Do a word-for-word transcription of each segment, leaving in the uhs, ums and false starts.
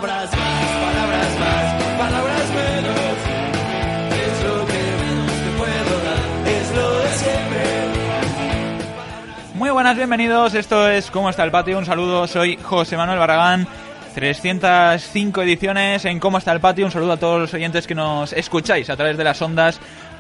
Palabras más, palabras más, palabras menos. Es lo que menos te puedo dar, es lo de siempre. Muy buenas, bienvenidos. Esto es ¿Cómo está el patio? Un saludo, soy José Manuel Barragán. trescientas cinco ediciones en ¿Cómo está el patio? Un saludo a todos los oyentes que nos escucháis a través de las ondas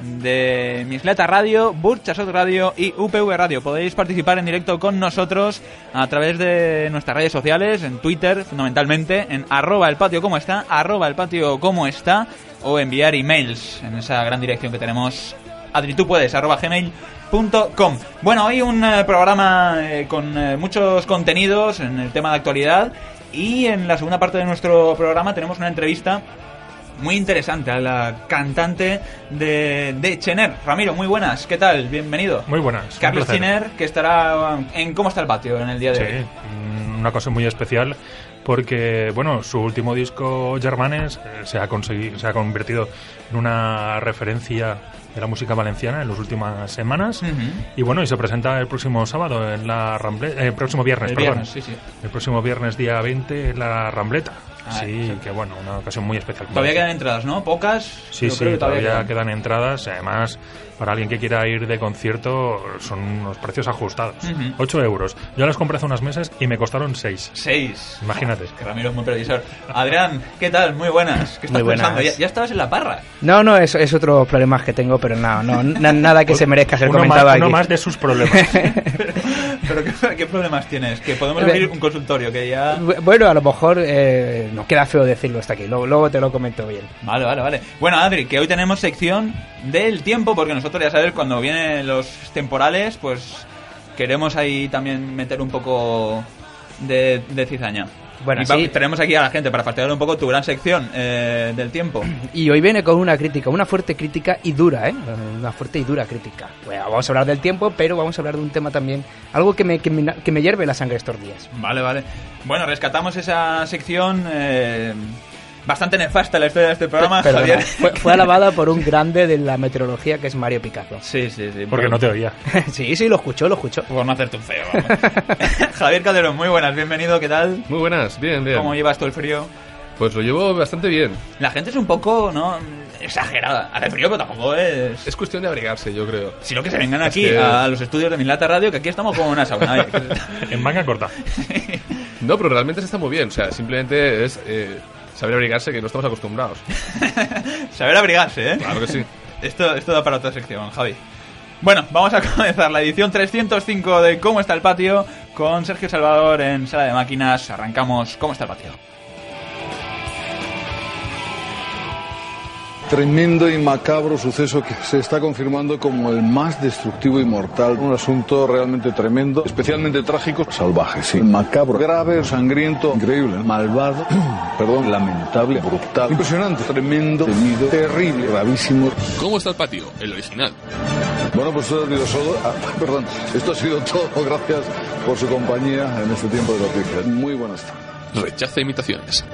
de Misleta Radio, Burchasot Radio y U P V Radio. Podéis participar en directo con nosotros a través de nuestras redes sociales, en Twitter fundamentalmente, en arroba el patio como está, arroba el patio como está, o enviar emails en esa gran dirección que tenemos, Adri, tú puedes, arroba gmail punto com. Bueno, hoy un eh, programa eh, con eh, muchos contenidos en el tema de actualidad. Y en la segunda parte de nuestro programa tenemos una entrevista muy interesante a la cantante de, de Chener. Ramiro, muy buenas, ¿qué tal? Bienvenido. Muy buenas. Carlos Chener, que estará en ¿Cómo está el patio? En el día de sí, hoy. Sí, una cosa muy especial porque, bueno, su último disco, Germanes, eh, se ha conseguido, se ha convertido en una referencia de la música valenciana en las últimas semanas. Uh-huh. Y bueno, y se presenta el próximo sábado en la Rambleta, eh, el próximo viernes, el perdón. Viernes, sí, sí. El próximo viernes, día veinte, en la Rambleta. Ah, sí, sí, que bueno, una ocasión muy especial. Todavía quedan entradas, ¿no? Pocas. Sí, sí, todavía, todavía quedan. quedan entradas. Además, para alguien que quiera ir de concierto, son unos precios ajustados. Uh-huh. ocho euros. Yo las compré hace unos meses y me costaron seis. seis. Imagínate. Que Ramiro es muy previsor. Adrián, ¿qué tal? Muy buenas. ¿Qué estás muy pensando? buenas. ¿Ya, ya estabas en la parra? No, no, es, es otro problema que tengo, pero no, no, no nada que se merezca ser uno comentado más, aquí. Uno más de sus problemas. pero pero ¿qué, ¿qué problemas tienes? Que podemos abrir un consultorio que ya... Bueno, a lo mejor eh, nos queda feo decirlo hasta aquí. Luego, luego te lo comento bien. Vale, vale, vale. Bueno, Adri, que hoy tenemos sección del tiempo, porque nosotros ya sabes, cuando vienen los temporales, pues queremos ahí también meter un poco de, de cizaña. Bueno, y sí. Tenemos aquí a la gente para fastidiar un poco tu gran sección eh, del tiempo. Y hoy viene con una crítica, una fuerte crítica y dura, ¿eh? Una fuerte y dura crítica. Bueno, vamos a hablar del tiempo, pero vamos a hablar de un tema también, algo que me, que me, que me hierve la sangre estos días. Vale, vale. Bueno, rescatamos esa sección... Eh, bastante nefasta la historia de este programa, Perdona, Javier. Fue, fue alabada por un grande de la meteorología que es Mario Picasso. Sí, sí, sí. Porque no te oía. sí, sí, lo escuchó, lo escuchó. Por no hacerte un feo, vamos. Javier Calderón, muy buenas, bienvenido, ¿qué tal? Muy buenas, bien, bien. ¿Cómo llevas todo el frío? Pues lo llevo bastante bien. La gente es un poco, ¿no? Exagerada. Hace frío, pero tampoco es... Es cuestión de abrigarse, yo creo. Si no, que se vengan es aquí que... a los estudios de Mislata Radio, que aquí estamos como una sauna. En manga corta. No, pero realmente se está muy bien. O sea, simplemente es... Eh... saber abrigarse, que no estamos acostumbrados. Saber abrigarse, ¿eh? Claro que sí. Esto, esto da para otra sección, Javi. Bueno, vamos a comenzar la edición trescientos cinco de ¿Cómo está el patio? Con Sergio Salvador en Sala de Máquinas. Arrancamos ¿Cómo está el patio? Tremendo y macabro suceso que se está confirmando como el más destructivo y mortal. Un asunto realmente tremendo, especialmente trágico, salvaje, sí, macabro, grave, sangriento, increíble, malvado, perdón, lamentable, brutal, impresionante, tremendo, temido, terrible, gravísimo. ¿Cómo está el patio? El original. Bueno, pues esto ha sido solo, ah, perdón, esto ha sido todo. Gracias por su compañía en este tiempo de noticias. Muy buenas tardes. Rechaza imitaciones.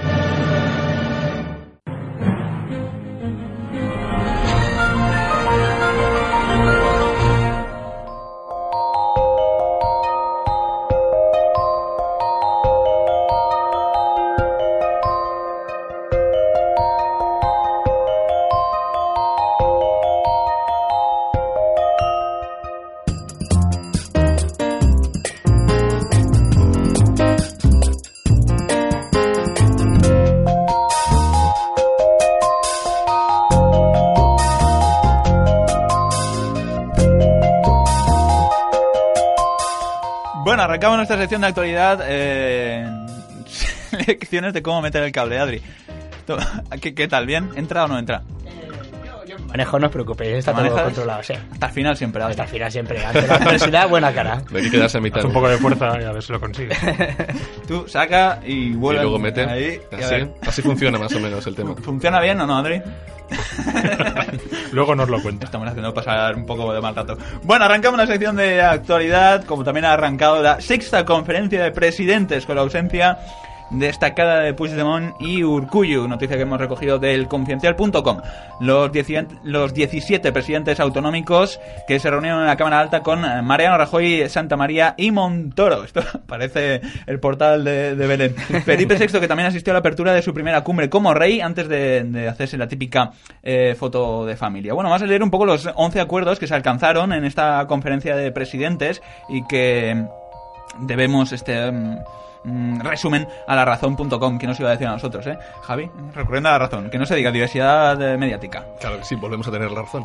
Bueno, arrancamos nuestra sección de actualidad. Eh, lecciones de cómo meter el cable, Adri. ¿Qué, ¿Qué tal? ¿Bien? ¿Entra o no entra? Manejo, no os preocupéis, está todo controlado, sí. Hasta el final siempre. Hasta el final siempre. Ante la adversidad, buena cara. Hay que quedarse a mitad. Haz un poco de fuerza y a ver si lo consigue. Tú saca y vuelve. Y luego mete. Ahí, así, así funciona más o menos el tema. ¿Funciona bien o no, Adri? Luego nos lo cuento. Estamos haciendo pasar un poco de mal rato. Bueno, arrancamos la sección de actualidad, como también ha arrancado la sexta conferencia de presidentes con la ausencia destacada de Puigdemont y Urkullu, noticia que hemos recogido del confidencial punto com. Los, los diecisiete presidentes autonómicos que se reunieron en la Cámara Alta con Mariano Rajoy, Santamaría y Montoro. Esto parece el portal de, de Belén. Felipe sexto, que también asistió a la apertura de su primera cumbre como rey antes de, de hacerse la típica eh, foto de familia. Bueno, vamos a leer un poco los once acuerdos que se alcanzaron en esta conferencia de presidentes y que debemos este um, resumen a la razón punto com, que nos iba a decir a nosotros, ¿eh? Javi, recurriendo a la razón, que no se diga diversidad eh, mediática. Claro que sí, volvemos a tener la razón.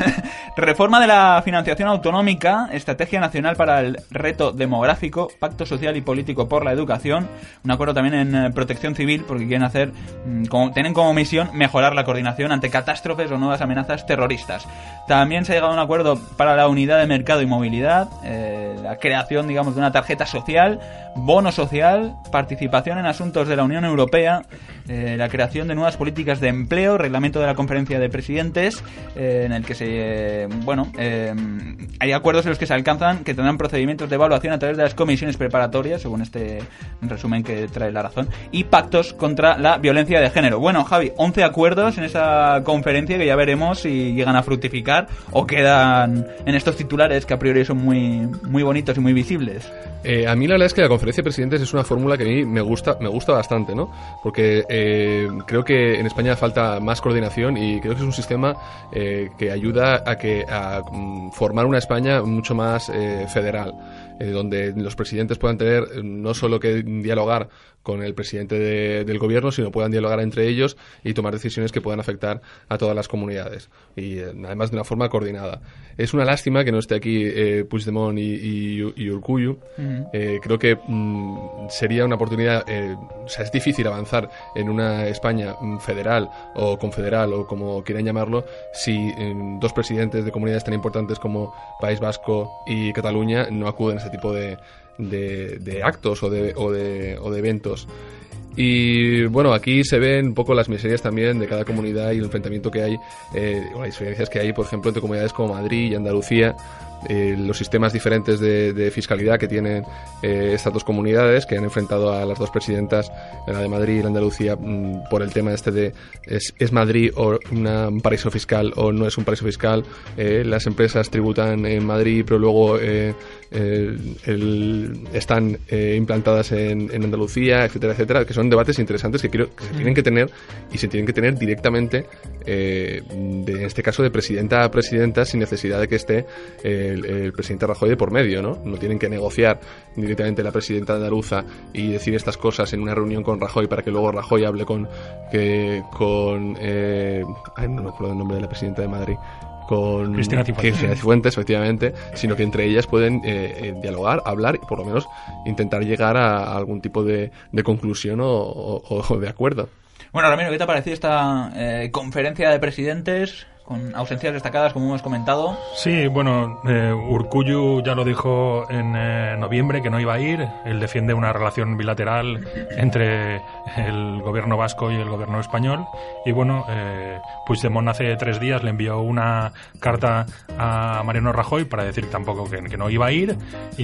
Reforma de la financiación autonómica, estrategia nacional para el reto demográfico, pacto social y político por la educación, un acuerdo también en eh, protección civil, porque quieren hacer, mm, como, tienen como misión mejorar la coordinación ante catástrofes o nuevas amenazas terroristas. También se ha llegado a un acuerdo para la unidad de mercado y movilidad, eh, la creación, digamos, de una tarjeta social, bono social, participación en asuntos de la Unión Europea, eh, la creación de nuevas políticas de empleo, reglamento de la conferencia de presidentes, eh, en el que se, eh, bueno, eh, hay acuerdos en los que se alcanzan que tendrán procedimientos de evaluación a través de las comisiones preparatorias, según este resumen que trae la razón, y pactos contra la violencia de género. Bueno, Javi, once acuerdos en esa conferencia que ya veremos si llegan a fructificar o quedan en estos titulares que a priori son muy, muy bonitos y muy visibles. Eh, a mí la verdad es que la conferencia de presidentes es una fórmula que a mí me gusta, me gusta bastante, ¿no? Porque eh, creo que en España falta más coordinación y creo que es un sistema eh, que ayuda a que a um, formar una España mucho más eh, federal, eh, donde los presidentes puedan tener no solo que dialogar con el presidente de, del gobierno, sino puedan dialogar entre ellos y tomar decisiones que puedan afectar a todas las comunidades, y eh, además de una forma coordinada. Es una lástima que no esté aquí eh, Puigdemont y, y, y Urkullu. Uh-huh. eh, creo que mm, sería una oportunidad, eh, o sea, es difícil avanzar en una España federal o confederal o como quieran llamarlo si eh, dos presidentes de comunidades tan importantes como País Vasco y Cataluña no acuden a ese tipo de De, de actos o de, o, de, o de eventos. Y bueno, aquí se ven un poco las miserias también de cada comunidad y el enfrentamiento que hay, eh, o las diferencias que hay, por ejemplo, entre comunidades como Madrid y Andalucía, eh, los sistemas diferentes de, de fiscalidad que tienen eh, estas dos comunidades, que han enfrentado a las dos presidentas, la de Madrid y la de Andalucía, mmm, por el tema este de es, es Madrid o una, un paraíso fiscal o no es un paraíso fiscal. Eh, las empresas tributan en Madrid, pero luego eh, el, el, están eh, implantadas en, en Andalucía, etcétera, etcétera, que son debates interesantes que, quiero, que se tienen que tener y se tienen que tener directamente, eh, de, en este caso de presidenta a presidenta, sin necesidad de que esté eh, el, el presidente Rajoy de por medio, ¿no? No tienen que negociar directamente la presidenta andaluza y decir estas cosas en una reunión con Rajoy para que luego Rajoy hable con que con eh, ay, no me acuerdo el nombre de la presidenta de Madrid, con Cristina Cifuentes. Cristina Cifuentes, efectivamente, sino que entre ellas pueden eh, eh, dialogar, hablar y por lo menos intentar llegar a, a algún tipo de, de conclusión o, o, o de acuerdo. Bueno, Ramiro, ¿qué te ha parecido esta eh, conferencia de presidentes con ausencias destacadas, como hemos comentado? Sí, bueno, eh, Urkullu ya lo dijo en eh, noviembre que no iba a ir. Él defiende una relación bilateral entre el gobierno vasco y el gobierno español. Y bueno, eh, Puigdemont hace tres días le envió una carta a Mariano Rajoy para decir tampoco que, que no iba a ir.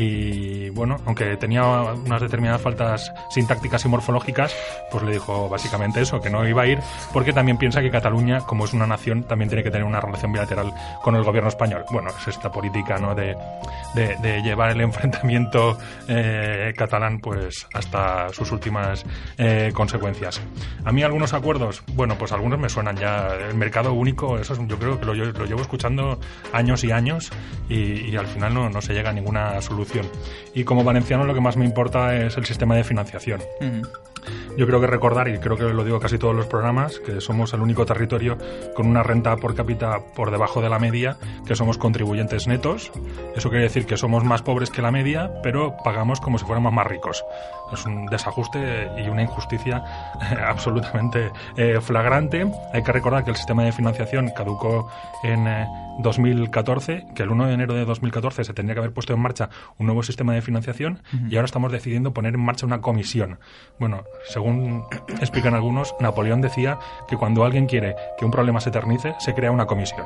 Y bueno, aunque tenía unas determinadas faltas sintácticas y morfológicas, pues le dijo básicamente eso, que no iba a ir, porque también piensa que Cataluña, como es una nación, también tiene que tener una relación bilateral con el gobierno español. Bueno, es esta política, ¿no?, de, de, de llevar el enfrentamiento eh, catalán pues hasta sus últimas eh, consecuencias. A mí algunos acuerdos, bueno, pues algunos me suenan ya. El mercado único, eso es, yo creo que lo, lo llevo escuchando años y años y, y al final no, no se llega a ninguna solución. Y como valenciano lo que más me importa es el sistema de financiación. Uh-huh. Yo creo que recordar, y creo que lo digo casi todos los programas, que somos el único territorio con una renta por cápita por debajo de la media, que somos contribuyentes netos. Eso quiere decir que somos más pobres que la media, pero pagamos como si fuéramos más ricos. Es un desajuste y una injusticia eh, absolutamente eh, flagrante. Hay que recordar que el sistema de financiación caducó en eh, dos mil catorce, que el uno de enero de dos mil catorce se tendría que haber puesto en marcha un nuevo sistema de financiación, uh-huh. y ahora estamos decidiendo poner en marcha una comisión. Bueno, según según explican algunos, Napoleón decía que cuando alguien quiere que un problema se eternice, se crea una comisión.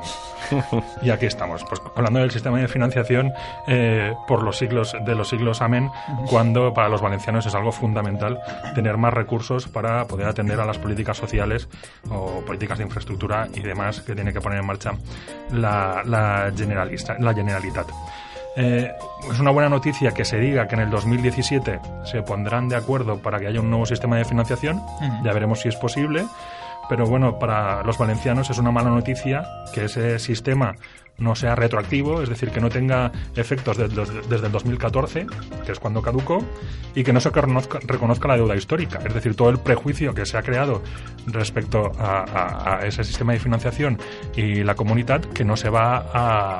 Y aquí estamos, pues hablando del sistema de financiación eh, por los siglos de los siglos amén, cuando para los valencianos es algo fundamental tener más recursos para poder atender a las políticas sociales o políticas de infraestructura y demás que tiene que poner en marcha la, la, generalista, la Generalitat. Eh, es una buena noticia que se diga que en el dos mil diecisiete se pondrán de acuerdo para que haya un nuevo sistema de financiación. Uh-huh. Ya veremos si es posible, pero bueno, para los valencianos es una mala noticia que ese sistema no sea retroactivo, es decir, que no tenga efectos de, de, desde el dos mil catorce, que es cuando caducó, y que no se reconozca, reconozca la deuda histórica, es decir, todo el prejuicio que se ha creado respecto a, a, a ese sistema de financiación y la comunidad, que no se va a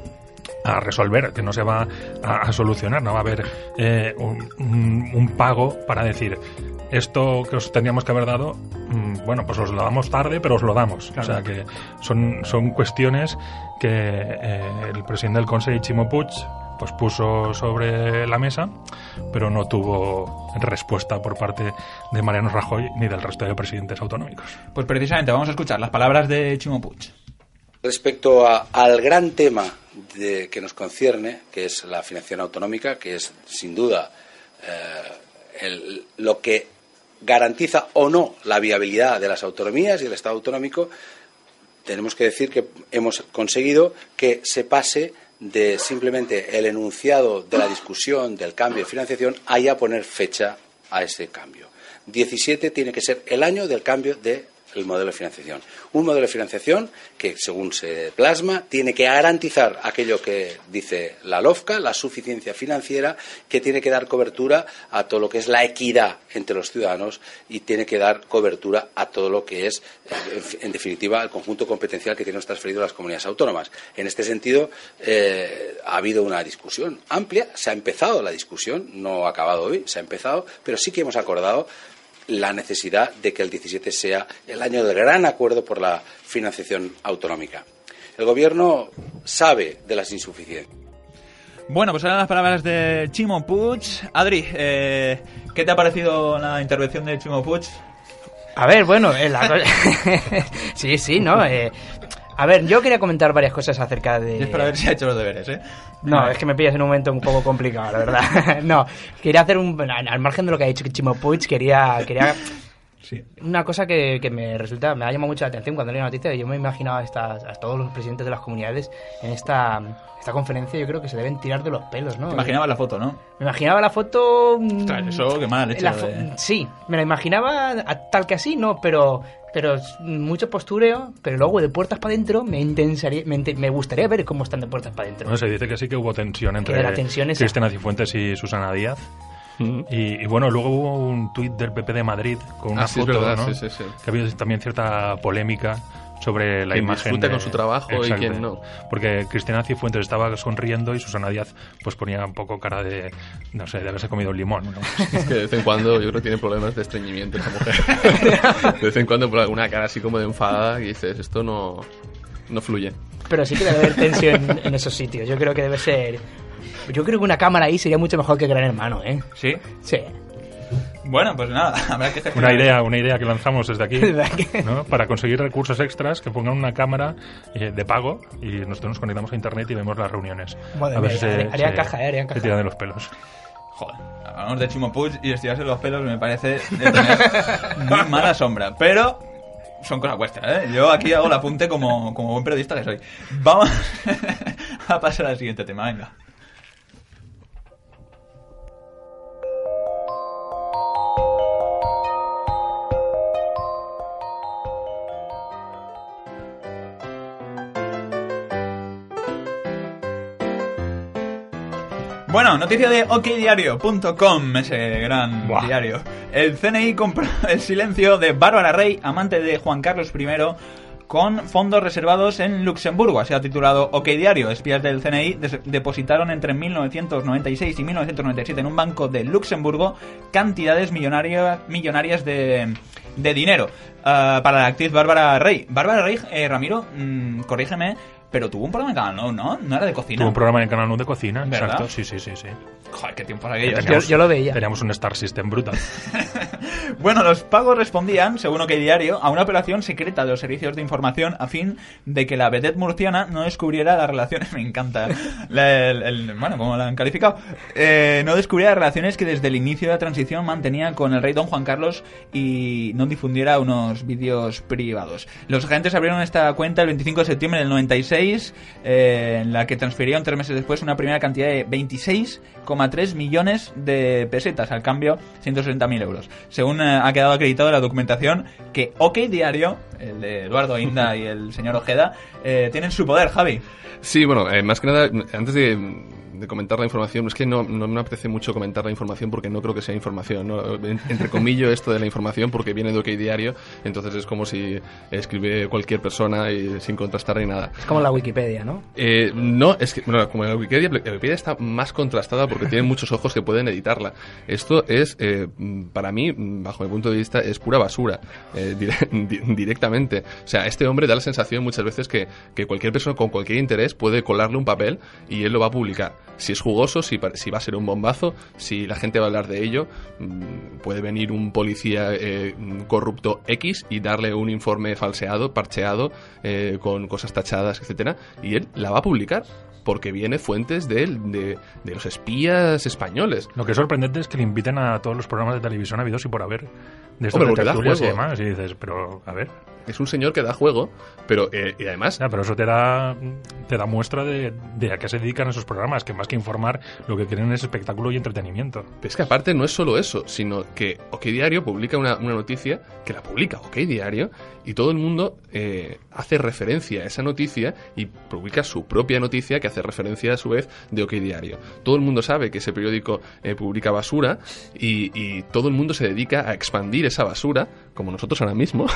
a resolver, que no se va a, a solucionar, no va a haber eh, un, un, un pago para decir esto que os tendríamos que haber dado, mmm, bueno, pues os lo damos tarde, pero os lo damos. Claro. O sea que son, son cuestiones que eh, el presidente del Consell, Ximo Puig, pues puso sobre la mesa, pero no tuvo respuesta por parte de Mariano Rajoy ni del resto de presidentes autonómicos. Pues precisamente vamos a escuchar las palabras de Ximo Puig. Respecto a, al gran tema de, que nos concierne, que es la financiación autonómica, que es sin duda eh, el, lo que garantiza o no la viabilidad de las autonomías y el Estado autonómico, tenemos que decir que hemos conseguido que se pase de simplemente el enunciado de la discusión del cambio de financiación a ya poner fecha a ese cambio. diecisiete tiene que ser el año del cambio de el modelo de financiación. Un modelo de financiación que, según se plasma, tiene que garantizar aquello que dice la LOFCA, la suficiencia financiera, que tiene que dar cobertura a todo lo que es la equidad entre los ciudadanos y tiene que dar cobertura a todo lo que es, en definitiva, el conjunto competencial que tenemos transferido a las comunidades autónomas. En este sentido, eh, ha habido una discusión amplia, se ha empezado la discusión, no ha acabado hoy, se ha empezado, pero sí que hemos acordado la necesidad de que el diecisiete sea el año del gran acuerdo por la financiación autonómica. El Gobierno sabe de las insuficiencias. Bueno, pues eran las palabras de Ximo Puig. Adri, eh, ¿qué te ha parecido la intervención de Ximo Puig? A ver, bueno, eh, la... sí, sí, ¿no? Eh... A ver, yo quería comentar varias cosas acerca de... Es para ver si ha hecho los deberes, ¿eh? No, no, es que me pillas en un momento un poco complicado, la verdad. No, quería hacer un... Al margen de lo que ha dicho Ximo Puig, quería... quería... Sí. Una cosa que, que me resulta... Me ha llamado mucho la atención cuando leí la noticia. Yo me imaginaba a, estas, a todos los presidentes de las comunidades en esta... Esta conferencia. Yo creo que se deben tirar de los pelos, ¿no? Te imaginaba la foto, ¿no? Me imaginaba la foto... Ostras, eso, qué mal hecho. Fo- de... Sí, me la imaginaba tal que así, ¿no? Pero... Pero mucho postureo, pero luego de puertas para adentro me, me, me gustaría ver cómo están de puertas para adentro. Bueno, se dice que sí que hubo tensión entre tensión Cristina Cifuentes y Susana Díaz. Uh-huh. Y, y bueno, luego hubo un tuit del P P de Madrid con una ah, sí, foto, es verdad, ¿no? Sí, sí, sí. Que había también cierta polémica sobre la quien imagen disfruta de... con su trabajo. Exacto. Y quien no, porque Cristina Cifuentes estaba sonriendo y Susana Díaz pues ponía un poco cara de, no sé, de haberse comido un limón, ¿no? Es que de vez en cuando yo creo que tiene problemas de estreñimiento esa mujer. De vez en cuando por alguna cara así como de enfadada y dices, esto no, no fluye. Pero sí que debe haber tensión en esos sitios. Yo creo que debe ser... Yo creo que una cámara ahí sería mucho mejor que Gran Hermano, ¿eh? ¿Sí? Sí. Bueno, pues nada, habrá que una idea, una idea que lanzamos desde aquí, ¿no? Para conseguir recursos extras, que pongan una cámara eh, de pago y nosotros nos conectamos a internet y vemos las reuniones. Madre a ver mía, si haría, se, haría se, caja, eh, haría caja. se tiran de los pelos. Joder, hablamos de Ximo Puig y estirarse los pelos me parece de tener muy mala sombra, pero son cosas vuestras, ¿eh? Yo aquí hago el apunte como, como buen periodista que soy. Vamos a pasar al siguiente tema, venga. Bueno, noticia de ok diario punto com, ese gran Buah. diario. El C N I compró el silencio de Bárbara Rey, amante de Juan Carlos primero, con fondos reservados en Luxemburgo. Así ha titulado OK Diario. Espías del C N I des- depositaron entre mil novecientos noventa y seis y mil novecientos noventa y siete en un banco de Luxemburgo cantidades millonarias, millonarias de, de dinero uh, para la actriz Bárbara Rey. Bárbara Rey, eh, Ramiro, mmm, corrígeme, pero tuvo un programa en Canal Nou, ¿no? No era de cocina. Tuvo un programa en Canal Nou de cocina, ¿verdad? exacto. Sí, sí, sí, sí. Joder, qué tiempos aquellos. Yo, yo lo veía. Teníamos un Star System brutal. Bueno, los pagos respondían, según OK Diario, a una operación secreta de los servicios de información a fin de que la vedette murciana no descubriera las relaciones... Me encanta. La, el, el, bueno, como la han calificado. Eh, no descubriera las relaciones que desde el inicio de la transición mantenía con el rey don Juan Carlos y no difundiera unos vídeos privados. Los agentes abrieron esta cuenta el veinticinco de septiembre del noventa y seis, eh, en la que transferían tres meses después una primera cantidad de veintiséis coma tres millones de pesetas, al cambio ciento sesenta mil euros. Según eh, ha quedado acreditado en la documentación que OK Diario, el de Eduardo Inda y el señor Ojeda, eh, tienen su poder, Javi. Sí, bueno, eh, más que nada, antes de, de comentar la información, es que no, no me apetece mucho comentar la información porque no creo que sea información, ¿no? Entre comillas esto de la información porque viene de OK Diario, entonces es como si escribe cualquier persona y sin contrastar ni nada. Es como la Wikipedia, ¿no? Eh, no, es que, bueno, como la Wikipedia, la Wikipedia está más contrastada porque tiene muchos ojos que pueden editarla. Esto es, eh, para mí, bajo mi punto de vista, es pura basura, eh, dire- directamente. O sea, este hombre da la sensación muchas veces que, que cualquier persona con cualquier interés puede colarle un papel y él lo va a publicar. Si es jugoso, si, si va a ser un bombazo, si la gente va a hablar de ello, puede venir un policía eh, corrupto X y darle un informe falseado, parcheado, eh, con cosas tachadas, etcétera, y él la va a publicar porque viene fuentes de, de, de los espías españoles. Lo que es sorprendente es que le inviten a todos los programas de televisión habidos y por haber, de estos Hombre, de porque da tertulias y juego. demás, y dices, pero, a ver... Es un señor que da juego, pero eh, y además... Ya, pero eso te da, te da muestra de, de a qué se dedican esos programas, que más que informar, lo que quieren es espectáculo y entretenimiento. Pero es que aparte no es solo eso, sino que OK Diario publica una, una noticia, que la publica OK Diario, y todo el mundo eh, hace referencia a esa noticia y publica su propia noticia que hace referencia a su vez de OK Diario. Todo el mundo sabe que ese periódico eh, publica basura y, y todo el mundo se dedica a expandir esa basura, como nosotros ahora mismo,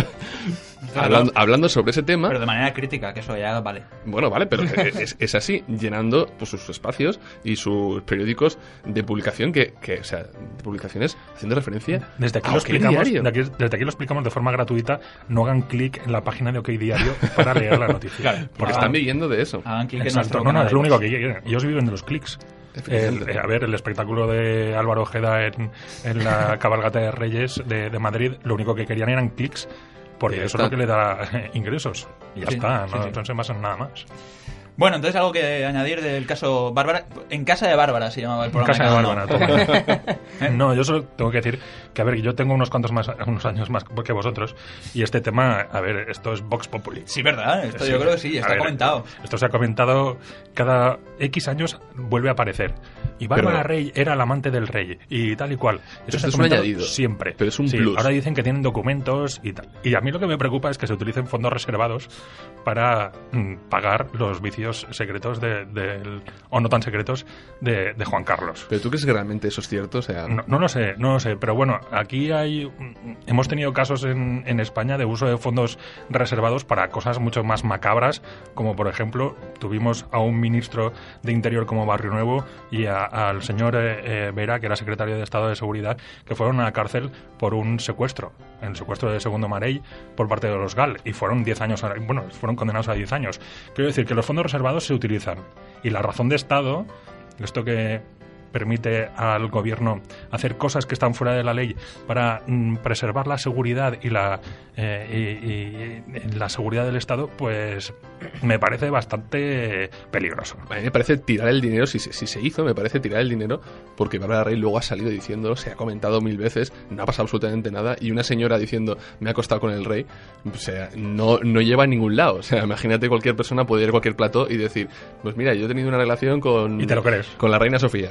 hablando, hablando sobre ese tema. Pero de manera crítica, que eso ya vale. Bueno, vale, pero es, es así, llenando pues, sus espacios y sus periódicos de publicación, que, que o sea, de publicaciones haciendo referencia Desde aquí, a lo OK explicamos, Diario. de aquí- desde aquí lo explicamos de forma gratuita. No hagan clic en la página de OK Diario para leer la noticia. Claro, Porque están viviendo de eso. Hagan clic en Exacto, nuestro no, no, canal es lo de único iVoox. que quieren. Ellos viven de los clics. El- Efectivamente. eh, a ver, el espectáculo de Álvaro Ojeda en, en la cabalgata de Reyes de, de Madrid, lo único que querían eran clics, porque Ya eso está. es lo que le da eh, ingresos. Y ya Sí, está, sí, no, sí. no se basan en nada más. Bueno, entonces algo que añadir del caso Bárbara. En casa de Bárbara se llamaba el En programa. casa de Canal Bárbara, Nou. toma. No, yo solo tengo que decir que, a ver, yo tengo unos cuantos más, unos años más que vosotros, y este tema, a ver, esto es Vox Populi. Sí, ¿verdad? Esto Sí. yo creo que sí, A está ver, comentado. Esto se ha comentado cada X años, vuelve a aparecer. Y Bárbara Pero- Rey era la amante del rey y tal y cual. Eso Esto se ha es un comentado añadido, siempre. pero es un Sí, plus. ahora dicen que tienen documentos y tal. Y a mí lo que me preocupa es que se utilicen fondos reservados para mm, pagar los vicios secretos de, del- o no tan secretos de, de Juan Carlos. ¿Pero tú crees que realmente eso es cierto? O sea, No, no lo sé, no lo sé, pero bueno, aquí hay hemos tenido casos en, en España de uso de fondos reservados para cosas mucho más macabras, como por ejemplo tuvimos a un ministro de Interior como Barrio Nuevo y a- al señor eh, eh, Vera, que era secretario de Estado de Seguridad, que fueron a la cárcel por un secuestro, el secuestro de Segundo Marey por parte de los GAL, y fueron diez años, a- bueno, fueron condenados a diez años. Quiero decir que los fondos reservados se utilizan, y la razón de Estado, esto que permite al gobierno hacer cosas que están fuera de la ley para mm, preservar la seguridad y la eh, y- y- y la seguridad del Estado, pues me parece bastante peligroso. a mí me parece tirar el dinero, si, se- si se hizo, me parece tirar el dinero, porque Bárbara Rey luego ha salido diciendo, se ha comentado mil veces, no ha pasado absolutamente nada, y una señora diciendo, me ha acostado con el rey, o sea, no, no lleva a ningún lado. O sea, imagínate cualquier persona puede ir a cualquier plató y decir, pues mira, yo he tenido una relación con... Y te lo crees. Con la reina Sofía.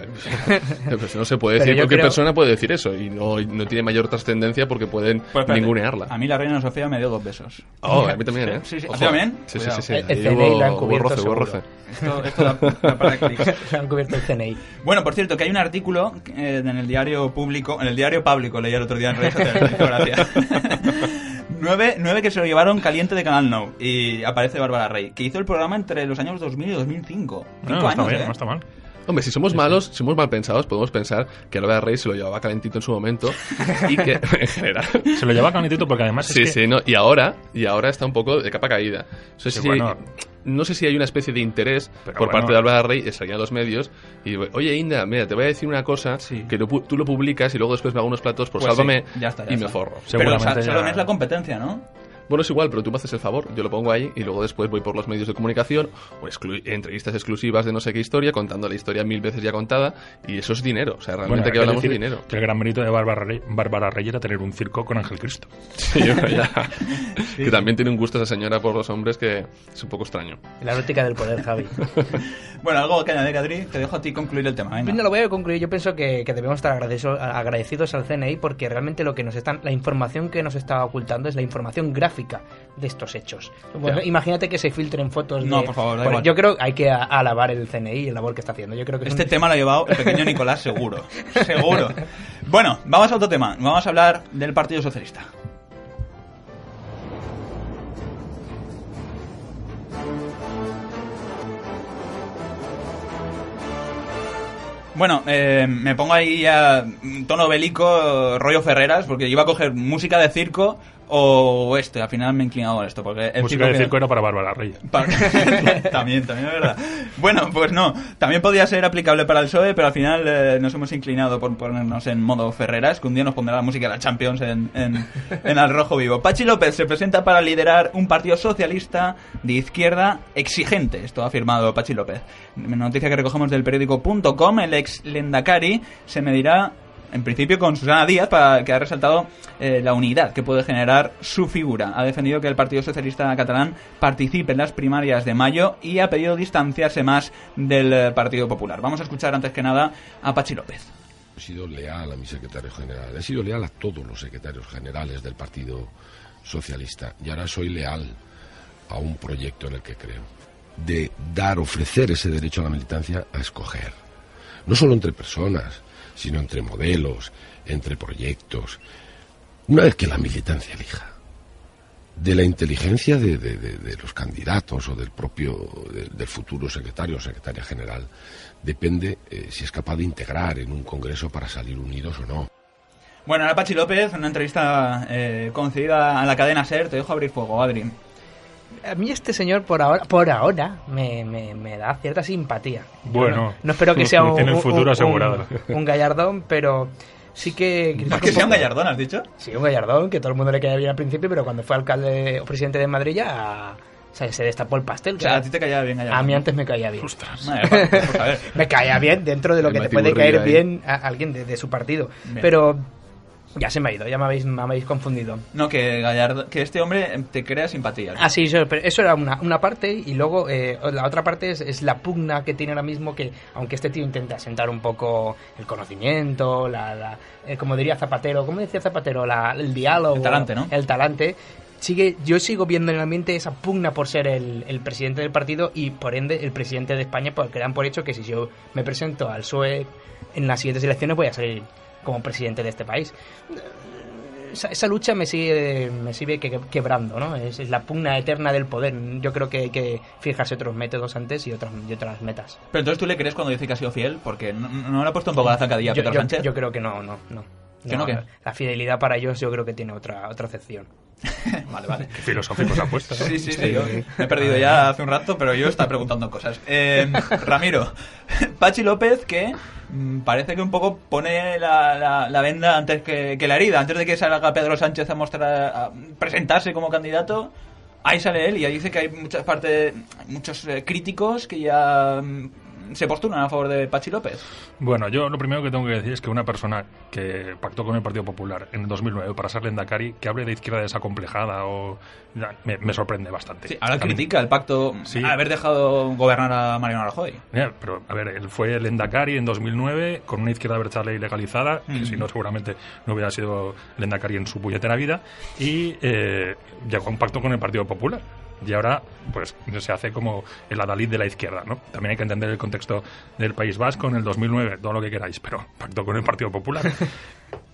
Pues no se puede Pero decir, yo cualquier creo- persona puede decir eso, y no, no tiene mayor trascendencia porque pueden Pues espérate, ningunearla. A mí la reina Sofía me dio dos besos. Oh, a mí también, ¿eh? Sí, sí. ¿A Ojo. ti también? Sí, sí, Cuidado. sí, sí. El- el Ahí C N I hubo- lo han hubo cubierto roce, hubo seguro. roce. Esto, esto da, da para clics. Se han cubierto el C N I. Bueno, por cierto, que hay un artículo eh, en el diario público, en el diario público, leí el otro día en redes sociales, me hizo gracia. nueve, nueve que se lo llevaron caliente de Canal Nou, y aparece Bárbara Rey, que hizo el programa entre los años dos mil y dos mil cinco. No, Cinco no está años, bien, ¿eh? no está mal. Hombre, si somos malos, si somos mal pensados, podemos pensar que Álvaro Rey se lo llevaba calentito en su momento y que, en general... Se lo llevaba calentito porque además sí, es que... sí, no, y ahora, y ahora está un poco de capa caída. No sé, Sí, si, bueno. no sé si hay una especie de interés Pero por bueno. parte de Álvaro Rey de salir a los medios y, oye, Inda, mira, te voy a decir una cosa, Sí. que lo pu- tú lo publicas y luego después me hago unos platos por Pues Sálvame sí, ya está, ya y me está. forro. Pero Seguramente Sálvame ya- es la competencia, ¿no? Bueno, es igual, pero tú me haces el favor, yo lo pongo ahí y luego después voy por los medios de comunicación o exclu- entrevistas exclusivas de no sé qué historia, contando la historia mil veces ya contada, y eso es dinero, o sea, realmente Bueno, hay que hablamos de decir dinero. Que el gran mérito de Bárbara Rey, Bárbara Rey era tener un circo con Ángel Cristo. Sí, yo ya. Que también tiene un gusto esa señora por los hombres que es un poco extraño. La erótica del poder, Javi. Bueno, algo que añadir, Adri, te dejo a ti concluir el tema. Venga. No lo voy a concluir. Yo pienso que, que debemos estar agradecidos, agradecidos al C N I porque realmente lo que nos están, la información que nos está ocultando es la información gráfica de estos hechos. Bueno, Ya. imagínate que se filtren fotos. No, de- por favor, da Bueno, igual. yo creo que hay que a- alabar el C N I y el labor que está haciendo. Yo creo que es Este un- tema lo ha llevado el pequeño Nicolás, seguro. Seguro. Bueno, vamos a otro tema. Vamos a hablar del Partido Socialista. Bueno, eh, me pongo ahí ya un tono bélico, rollo Ferreras, porque iba a coger música de circo o este. Al final me he inclinado a esto, porque el Música de que- circo era para Bárbara Rey. Pa- también, también es verdad. Bueno, pues no, también podría ser aplicable para el P S O E, pero al final eh, nos hemos inclinado por ponernos en modo Ferreras, que un día nos pondrá la música de la Champions en, en, en Al Rojo Vivo. Pachi López se presenta para liderar un partido socialista de izquierda exigente, esto ha afirmado Pachi López. Noticia que recogemos del periódico punto com, el ex Lendakari se medirá en principio con Susana Díaz, para que ha resaltado eh, la unidad que puede generar su figura. Ha defendido que el Partido Socialista Catalán participe en las primarias de mayo y ha pedido distanciarse más del eh, Partido Popular. Vamos a escuchar antes que nada a Pachi López. He sido leal a mi secretario general, he sido leal a todos los secretarios generales del Partido Socialista y ahora soy leal a un proyecto en el que creo, de dar, ofrecer ese derecho a la militancia a escoger, no solo entre personas, sino entre modelos, entre proyectos. Una vez que la militancia elija, de la inteligencia de, de, de, de los candidatos o del propio, de, del futuro secretario o secretaria general, depende eh, si es capaz de integrar en un congreso para salir unidos o no. Bueno, ahora Pachi López, una entrevista eh, concedida a la cadena SER. Te dejo abrir fuego, Adri. A mí este señor por ahora, por ahora me, me, me da cierta simpatía. Yo Bueno, no, no espero que sea un, tiene el un- futuro un- asegurado. un, un gallardón, pero sí que... critico Que sea un poco- gallardón, ¿has dicho? Sí, un gallardón, que todo el mundo le caía bien al principio, pero cuando fue alcalde o presidente de Madrid ya o sea, se destapó el pastel. O sea, a ti te caía bien gallardón. A mí antes me caía bien. Vale, vale, pues a ver. Me caía bien dentro de lo El que te Mati puede Burriga caer ahí. bien a alguien de, de su partido. Bien. Pero ya se me ha ido, ya me habéis, me habéis confundido. No, que Gallardo, que este hombre te crea simpatía. Ah, sí, eso, pero eso era una, una parte y luego eh, la otra parte es, es la pugna que tiene ahora mismo que, aunque este tío intenta asentar un poco el conocimiento, la, la eh, como diría Zapatero, ¿cómo decía Zapatero? La, el diálogo. El talante, ¿no? El talante. Sigue, yo sigo viendo en el ambiente esa pugna por ser el, el presidente del partido y por ende el presidente de España, porque dan por hecho que si yo me presento al P S O E en las siguientes elecciones voy a salir como presidente de este país. Esa, esa lucha me sigue me sigue que, quebrando, ¿no? Es, es la pugna eterna del poder. Yo creo que hay que fijarse otros métodos antes y otras y otras metas. Pero entonces tú le crees cuando dice que ha sido fiel, porque no, no le ha puesto un poco la zancadilla a Yo, Pedro yo- Sánchez. yo creo que no, no, no. ¿Que no qué? La fidelidad para ellos yo creo que tiene otra otra acepción. Vale, vale. Qué filosóficos han puesto, ¿no? Sí, sí, sí, yo me he perdido ya hace un rato, pero yo estaba preguntando cosas. Eh, Ramiro, Pachi López, que mm, parece que un poco pone la, la, la venda antes que, que la herida. Antes de que salga Pedro Sánchez a mostrar, a presentarse como candidato, ahí sale él y ahí dice que hay muchas partes, muchos eh, críticos que ya mm, se postulan a favor de Pachi López. Bueno, yo lo primero que tengo que decir es que una persona que pactó con el Partido Popular en el dos mil nueve para ser Lendakari, que hable de izquierda desacomplejada o ya, me, me sorprende bastante. Sí, ahora También- critica el pacto, Sí. haber dejado gobernar a Mariano Rajoy. Ya, pero, a ver, él fue Lendakari en dos mil nueve con una izquierda abertzale ilegalizada, que Mm. si no, seguramente no hubiera sido Lendakari en su puñetera vida, y eh, llegó a un pacto con el Partido Popular. Y ahora, pues, se hace como el adalid de la izquierda, ¿no? También hay que entender el contexto del País Vasco en el dos mil nueve, todo lo que queráis, pero pacto con el Partido Popular.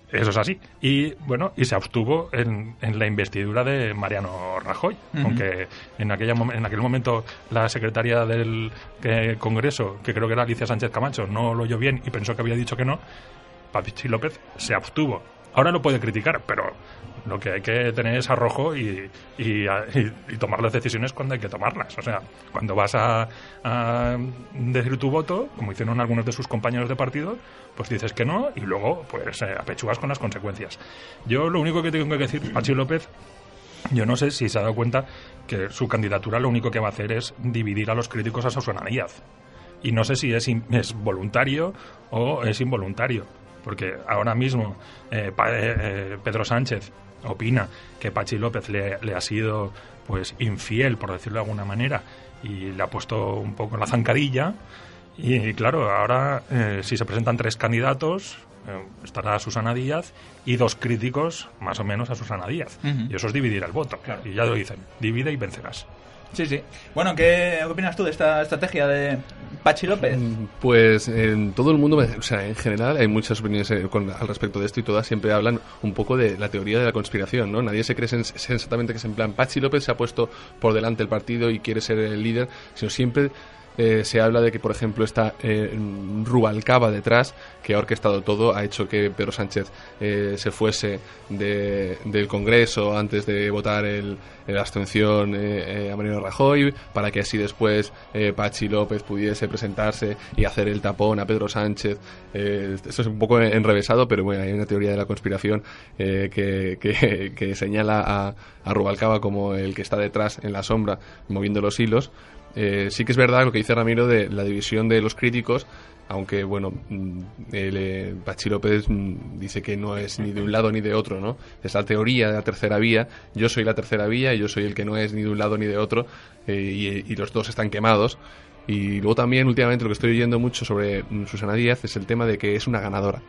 Eso es así. Y bueno, y se abstuvo en, en la investidura de Mariano Rajoy, uh-huh. aunque en aquella en aquel momento la secretaria del eh, Congreso, que creo que era Alicia Sánchez Camacho, no lo oyó bien y pensó que había dicho que no. Patxi López se abstuvo. Ahora lo puede criticar, pero lo que hay que tener es arrojo y, y, y, y tomar las decisiones cuando hay que tomarlas. O sea, cuando vas a, a decir tu voto, como hicieron algunos de sus compañeros de partido, pues dices que no y luego pues eh, apechugas con las consecuencias. Yo lo único que tengo que decir, Patxi López, yo no sé si se ha dado cuenta que su candidatura lo único que va a hacer es dividir a los críticos a Susana Díaz. Y no sé si es, in, es voluntario o es involuntario. Porque ahora mismo eh, pa, eh, Pedro Sánchez opina que Patxi López le, le ha sido pues infiel, por decirlo de alguna manera, y le ha puesto un poco la zancadilla. Y, y claro, ahora eh, si se presentan tres candidatos, eh, estará Susana Díaz y dos críticos más o menos a Susana Díaz. Uh-huh. Y eso es dividir el voto. Claro. Y ya lo dicen, divide y vencerás. Sí, sí. Bueno, ¿qué opinas tú de esta estrategia de Patxi López? Pues en todo el mundo, o sea, en general hay muchas opiniones con, al respecto de esto y todas siempre hablan un poco de la teoría de la conspiración, ¿no? Nadie se cree sens- sensatamente que es en plan Patxi López se ha puesto por delante el partido y quiere ser el líder, sino siempre eh, se habla de que, por ejemplo, está eh, Rubalcaba detrás, que ha orquestado todo, ha hecho que Pedro Sánchez eh, se fuese de, del Congreso antes de votar el, el abstención eh, eh, a Mariano Rajoy, para que así después eh, Patxi López pudiese presentarse y hacer el tapón a Pedro Sánchez. Eh, esto es un poco enrevesado, pero bueno, hay una teoría de la conspiración eh, que, que, que señala a, a Rubalcaba como el que está detrás en la sombra moviendo los hilos. Eh, sí que es verdad lo que dice Ramiro de la división de los críticos, aunque bueno, el, eh, Patxi López dice que no es ni de un lado ni de otro, ¿no? Es la teoría de la tercera vía. Yo soy la tercera vía y yo soy el que no es ni de un lado ni de otro, eh, y, y los dos están quemados. Y luego también últimamente lo que estoy oyendo mucho sobre Susana Díaz es el tema de que es una ganadora.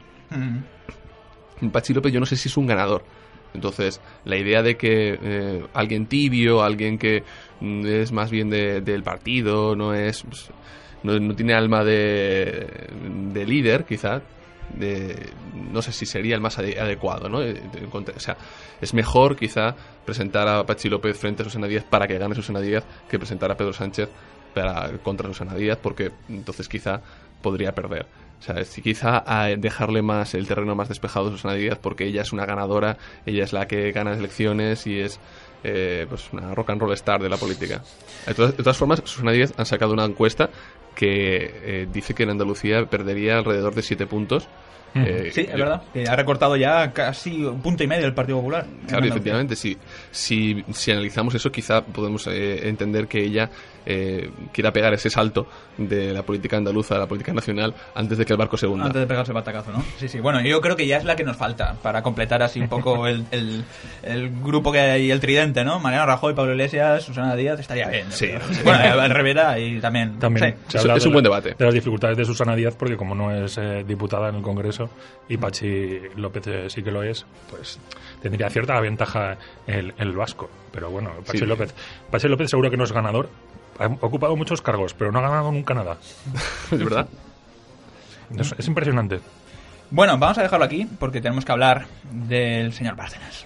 Mm. Patxi López yo no sé si es un ganador. Entonces, la idea de que eh, alguien tibio, alguien que mm, es más bien de, del partido, no es pues, no, no tiene alma de, de líder, quizá, de, no sé si sería el más ade- adecuado, ¿no? De, de, de, o sea, es mejor quizá presentar a Patxi López frente a Susana Díaz para que gane Susana Díaz que presentar a Pedro Sánchez para, contra Susana Díaz, porque entonces quizá podría perder. O sea, si quizá a dejarle más el terreno más despejado a Susana Díaz, porque ella es una ganadora, ella es la que gana las elecciones y es eh, pues una rock and roll star de la política. De todas, de todas formas, Susana Díaz han sacado una encuesta que eh, dice que en Andalucía perdería alrededor de siete puntos. Mm. Eh, sí, es yo, verdad, que ha recortado ya casi un punto y medio el Partido Popular. Claro, efectivamente, sí. Si, si analizamos eso, quizá podemos eh, entender que ella eh, quiera pegar ese salto de la política andaluza a la política nacional antes de que el barco se hunda. Antes de pegarse el batacazo, ¿no? Sí, sí. Bueno, yo creo que ya es la que nos falta para completar así un poco el, el, el grupo que hay, el tridente, ¿no? Mariano Rajoy, Pablo Iglesias, Susana Díaz, estaría bien. Sí. sí. Bueno, el Rivera y también... También sí. se habla es un buen debate. De las dificultades de Susana Díaz, porque como no es eh, diputada en el Congreso y Patxi López eh, sí que lo es, pues tendría cierta ventaja el, el vasco. Pero bueno, Patxi sí. López Patxi López seguro que no es ganador. Ha ocupado muchos cargos, pero no ha ganado nunca nada. ¿Es verdad? Es, es impresionante. Bueno, vamos a dejarlo aquí porque tenemos que hablar del señor Bárcenas.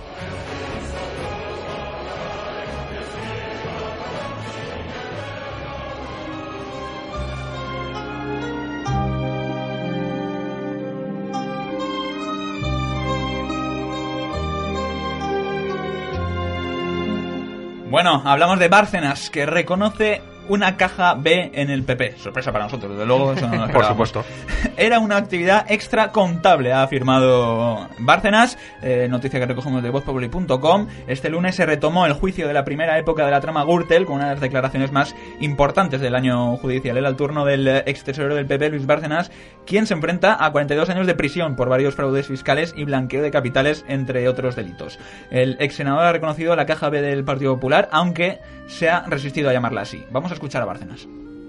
Bueno, hablamos de Bárcenas, que reconoce una caja B en el P P. Sorpresa para nosotros, desde luego. Eso no lo Por supuesto. Era una actividad extra contable, ha afirmado Bárcenas. Eh, noticia que recogemos de voz populi punto com. Este lunes se retomó el juicio de la primera época de la trama Gürtel, con una de las declaraciones más importantes del año judicial. Era el turno del ex tesorero del P P, Luis Bárcenas, quien se enfrenta a cuarenta y dos años de prisión por varios fraudes fiscales y blanqueo de capitales, entre otros delitos. El ex senador ha reconocido la caja B del Partido Popular, aunque se ha resistido a llamarla así. Vamos a escuchar a Bárcenas.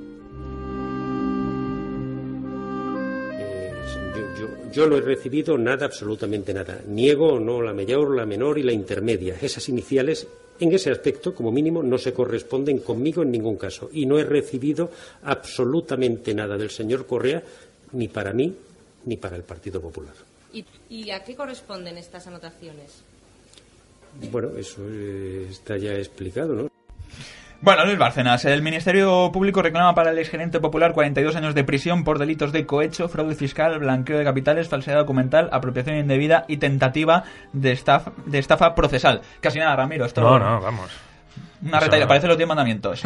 Eh, yo, yo, yo no he recibido nada, absolutamente nada. Niego no la mayor, la menor y la intermedia. Esas iniciales, en ese aspecto, como mínimo, no se corresponden conmigo en ningún caso. Y no he recibido absolutamente nada del señor Correa, ni para mí, ni para el Partido Popular. ¿Y, ¿Y a qué corresponden estas anotaciones? Bueno, eso eh, está ya explicado, ¿no? Bueno, Luis Bárcenas, el Ministerio Público reclama para el exgerente popular cuarenta y dos años de prisión por delitos de cohecho, fraude fiscal, blanqueo de capitales, falsedad documental, apropiación indebida y tentativa de estafa, de estafa procesal. Casi nada, Ramiro. Esto No, no, vamos. Una retaila, parece los diez mandamientos.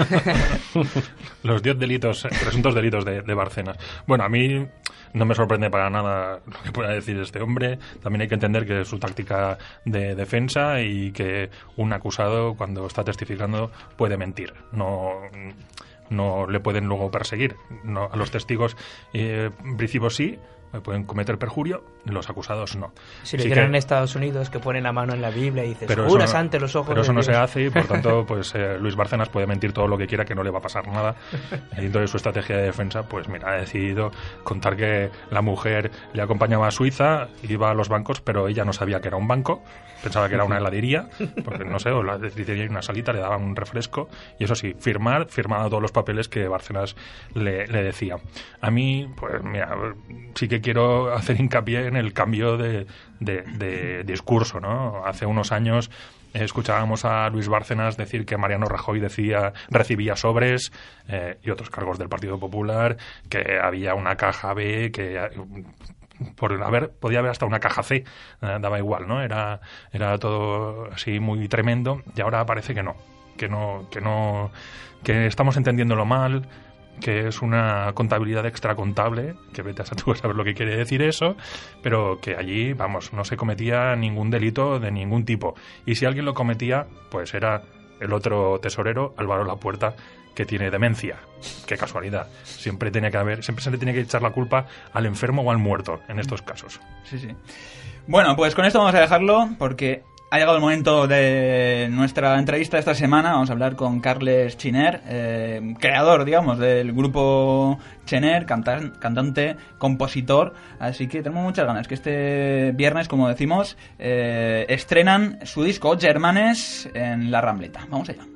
Los diez delitos, presuntos delitos de, de Bárcenas. Bueno, a mí no me sorprende para nada lo que pueda decir este hombre. También hay que entender que es su táctica de defensa y que un acusado, cuando está testificando, puede mentir. No... no le pueden luego perseguir. No, a los testigos, eh, en principio sí, pueden cometer perjurio, los acusados no. Si lo hicieran en Estados Unidos, que ponen la mano en la Biblia y dices, juras no, ante los ojos Pero eso de no Dios. se hace y, por tanto, pues eh, Luis Bárcenas puede mentir todo lo que quiera, que no le va a pasar nada. Y entonces su estrategia de defensa, pues mira, ha decidido contar que la mujer le acompañaba a Suiza, iba a los bancos, pero ella no sabía que era un banco, pensaba que era una heladería, porque no sé, o la heladería y una salita, le daban un refresco, y eso sí, firmar, firmaba todos los papeles que Bárcenas le, le decía. A mí, pues mira, sí que quiero hacer hincapié en el cambio de, de, de discurso, ¿no? Hace unos años eh, escuchábamos a Luis Bárcenas decir que Mariano Rajoy decía, recibía sobres eh, y otros cargos del Partido Popular, que había una caja B, que por haber podía haber hasta una caja C, eh, daba igual, ¿no? Era era todo así muy tremendo, y ahora parece que no, que no, que no, que estamos entendiéndolo mal, que es una contabilidad extracontable, que vete a saber lo que quiere decir eso, pero que allí, vamos, no se cometía ningún delito de ningún tipo. Y si alguien lo cometía, pues era el otro tesorero, Álvaro Lapuerta, que tiene demencia. Qué casualidad. Siempre tiene que haber, siempre se le tiene que echar la culpa al enfermo o al muerto en estos casos. Sí, sí. Bueno, pues con esto vamos a dejarlo, porque ha llegado el momento de nuestra entrevista de esta semana. Vamos a hablar con Carles Giner, eh, creador, digamos, del grupo Giner, cantan, cantante, compositor. Así que tenemos muchas ganas que este viernes, como decimos, eh, estrenan su disco Germanes en La Rambleta. Vamos allá.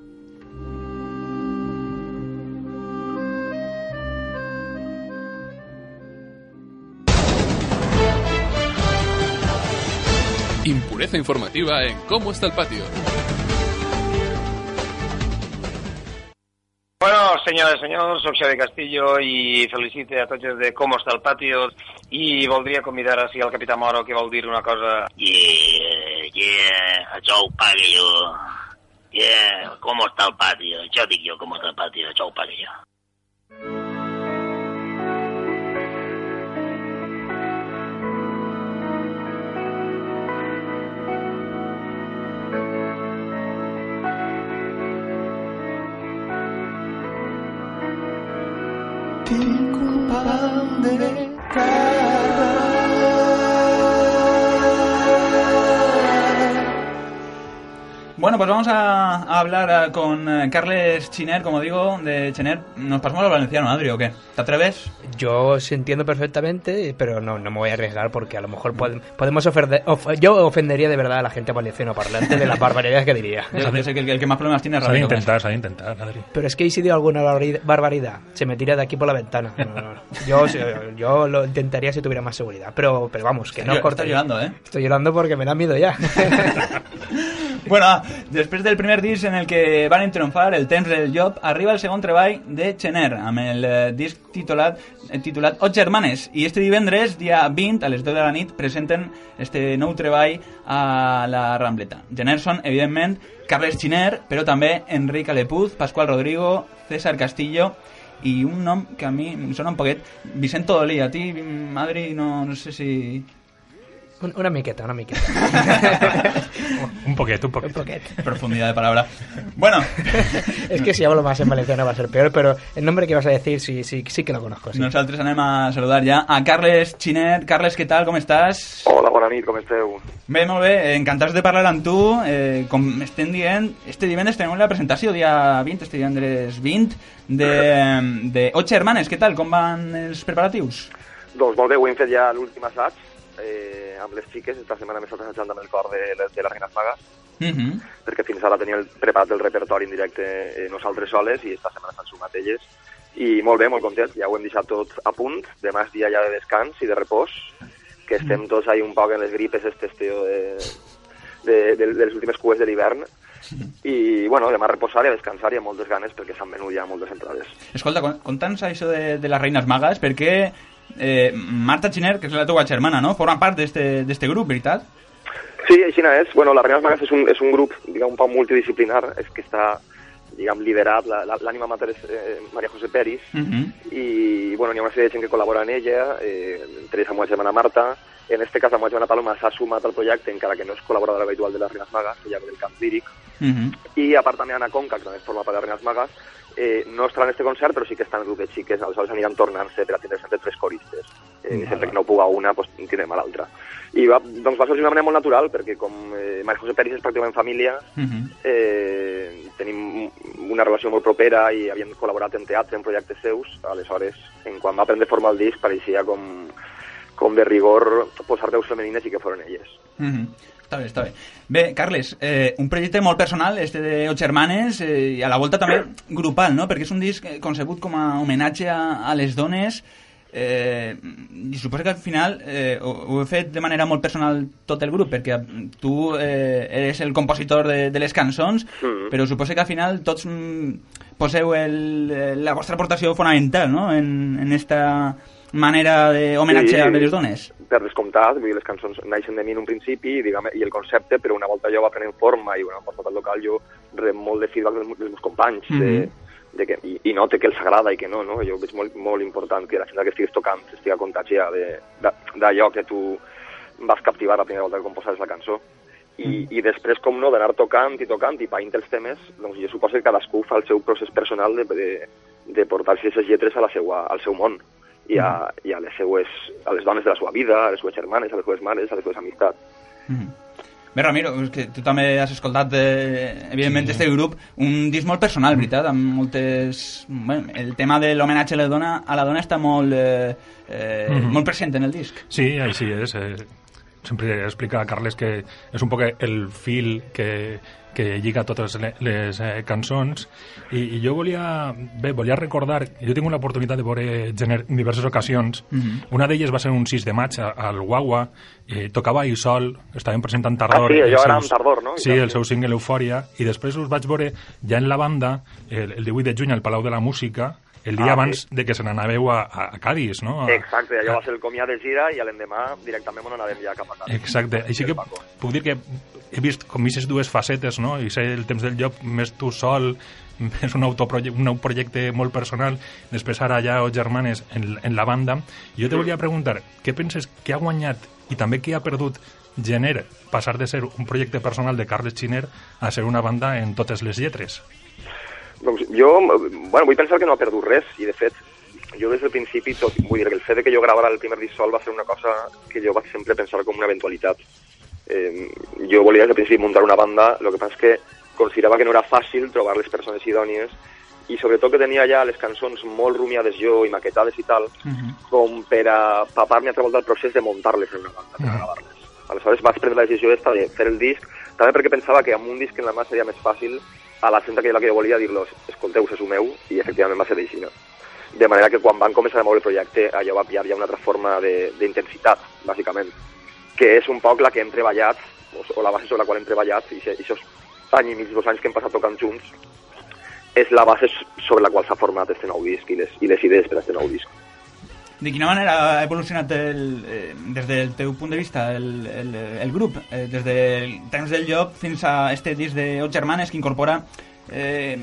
Impureza informativa en ¿Cómo está el patio? Bueno, senyores, senyors, soc Xavi Castillo i felicite a tots de Com està el patio i voldria convidar així al Capità Moro, que vol dir una cosa. Yeah, yeah, això ho pague jo. Yeah, Com està el patio? Això dic jo, Com està el patio, això ho pague jo. Tinc un pan de cara. Bueno, pues vamos a, a hablar con Carles Giner, como digo, de Giner. ¿Nos pasamos al valenciano, Adri, o qué? ¿Te atreves? Yo se entiendo perfectamente, pero no, no me voy a arriesgar porque a lo mejor pod- podemos ofender... Of, yo ofendería de verdad a la gente valenciano parlante de las barbaridades que diría. Yo, yo sé que el, el que más problemas tiene es Sabe Ramiro. intentar, sabe intentar, Adri. Pero es que si digo alguna barbaridad, se me tira de aquí por la ventana. No, no, no. Yo, yo lo intentaría si tuviera más seguridad, pero, pero vamos, que no corta. Estás llorando, ¿eh? Estoy llorando porque me da miedo ya. Bueno, després del primer disc en el que van triomfar el temps del job, arriba el segon treball de Giner, amb el eh, disc titulat, eh, titulat Os Germanes, i este divendres, dia vint, a les deu de la nit, presenten este nou treball a la Rambleta. Giner són, evidentment, Carles Giner, però també Enric Alepuz, Pascual Rodrigo, César Castillo i un nom que a mi em sona un poquet, Vicent Todolí. A ti, Adri, no, no sé si... Una miqueta, una miqueta. un poquet, un poquet. Un poquet. Profundidad de palabra. Bueno. Es que si hablo más en valenciano va a ser peor, pero el nombre que vas a decir sí, sí, sí que lo conozco. Sí. Nosaltres anem a saludar ja a Carles Giner. Carles, què tal? Com estàs? Hola, bona nit, com esteu? Bé, molt bé. Encantats de parlar amb tu. Eh, com estem dient, este divendres tenim la presentació, dia vint, este divendres vint, de, de Os Germanes. Què tal? Com van els preparatius? Doncs molt bé, ho hem fet ja l'últim assaig. Eh, amb les xiques, esta setmana m'he estat assajant amb el cor de, de les Reines Magas, uh -huh. perquè fins ara tenia el preparat del repertori en directe eh, nosaltres soles, i esta setmana s'han sumat elles, i molt bé, molt content, ja ho hem deixat tot a punt. Demà és dia ja de descans i de repòs, que estem tots ahí un poc en les gripes estes, tio, de, de, de, de les últimes cues de l'hivern, i bueno, demà reposar i a descansar i amb moltes ganes perquè s'han venut ja moltes entrades. Escolta, conta'ns això de, de les Reines Magas, perquè eh, Marta Giner, que és la teva germana, no? Forma part d'este grup, veritat? Sí, així és. Bueno, les Reines Magas és un, és un grup, diguem, un poc multidisciplinar, és que està, diguem, liderat, l'ànima mater és eh, Maria José Peris, uh-huh. i bueno, hi ha una sèrie de gent que col·labora en ella, eh, entre ells amb la germana Marta. En este cas, la germana Paloma s'ha sumat al projecte, encara que no és col·laboradora habitual de les Reines Magas, que ja ve del camp líric. Uh-huh. I a part també Anna Conca, que també forma part de les Reines Magas, eh, no estarà en este concert, però sí que està en el grup de xiques, aleshores aniran tornant-se per atendre sempre tres coristes. Eh, uh-huh. Sempre que no puga una, doncs tindrem a l'altra. I va, doncs va sorgir d'una manera molt natural, perquè com eh, Maria José Peris és pràcticament família, uh-huh. eh, tenim una relació molt propera i havíem col·laborat en teatre, en projectes seus, aleshores, en quan va prendre forma el disc, pareixia com... com de rigor posar veus femenines i que foren elles. Mm-hmm. Està bé, està bé. Bé, Carles, eh, un projecte molt personal, este de Ocho Hermanes, eh, i a la volta també grupal, no? Perquè és un disc concebut com a homenatge a, a les dones, eh, i suposo que al final eh, ho, ho he fet de manera molt personal tot el grup, perquè tu eh, eres el compositor de, de les cançons, mm-hmm. però suposo que al final tots mm, poseu el, la vostra aportació fonamental, no?, en, en esta... manera d'homenatge sí, a les dones. Per descomptat, vull dir, les cançons naixen de mi en un principi, diguem, i el concepte, però una volta jo va prenent forma i una volta al local jo rep molt de feedback dels, dels meus companys, mm-hmm. de, de que, i, i note que els agrada i que no, no? Jo veig molt, molt important que la gent que estigues tocant estigui contagiada d'allò que tu vas captivar la primera volta que composaves la cançó. I, mm. i després, com no, d'anar tocant i tocant i paint els temes, doncs jo suposo que cadascú fa el seu procés personal de, de, de portar-se aquestes lletres a la seua, al seu món. I a, i a les seues, a les dones de la seva vida, a les seues germanes, a les seues mares, a les seues amistats. Mm-hmm. Bé, Ramiro, és que tu també has escoltat, eh, evidentment, sí. Este grup, un disc molt personal, veritat, amb moltes... Bueno, el tema de l'homenatge a la dona a la dona està molt, eh, eh, mm-hmm. molt present en el disc. Sí, així és. Eh, sempre explica a Carles que és un poc el fil que... que lliga totes les eh, cançons i, i jo volia bé, volia recordar, jo tinc l'oportunitat de veure Gener en diverses ocasions, mm-hmm. una d'elles va ser un sis de maig al Guagua, eh, tocava i sol, estaven presentant Tardor, ah, sí, allò seus, era amb Tardor, no? Sí, el seu single Eufòria, i després us vaig veure ja en la banda el, el divuit de juny al Palau de la Música, el dia ah, abans sí. de que se n'anàveu a, a Cádiz, no? A, Exacte, allò va ser el comiat de gira i l'endemà directament on anàvem ja cap a Cádiz. Exacte, així que puc dir que he vist com aquestes dues facetes, no? I sé el temps del llop, més tu sol, és un, un projecte molt personal, després ara ja Ocho Hermanes en, en la banda. Jo te volia preguntar, què penses que ha guanyat i també què ha perdut Gener passar de ser un projecte personal de Carles Giner a ser una banda en totes les lletres? Doncs jo, bueno, vull pensar que no ha perdut res, i de fet, jo des del principi, tot, vull dir que el fet de que jo gravara el primer disc sol va ser una cosa que jo vaig sempre pensar com una eventualitat. Eh, jo volia des del principi muntar una banda, el que passa és que considerava que no era fàcil trobar les persones idònies, i sobretot que tenia ja les cançons molt rumiades jo i maquetades i tal, uh-huh. com per a papar-me altra volta el procés de muntar-les en una banda, per uh-huh. a gravar-les. Aleshores vaig prendre la decisió esta de fer el disc, també perquè pensava que amb un disc en la mà seria més fàcil a la gent que la que jo volia dir-los, escolteu, se sumeu, i efectivament va ser així, no? De manera que quan van començar a moure el projecte, allò va pillar ja una altra forma d'intensitat, bàsicament, que és un poc la que hem treballat, o, o la base sobre la qual hem treballat, i aquests any i mig, dos anys que hem passat tocant junts, és la base sobre la qual s'ha format este nou disc i les, i les idees per a este nou disc. De quina manera ha evolucionat el, eh, des del teu punt de vista el, el, el grup? Eh, des del temps del llop fins a este disc de Ocho Hermanes que incorpora eh,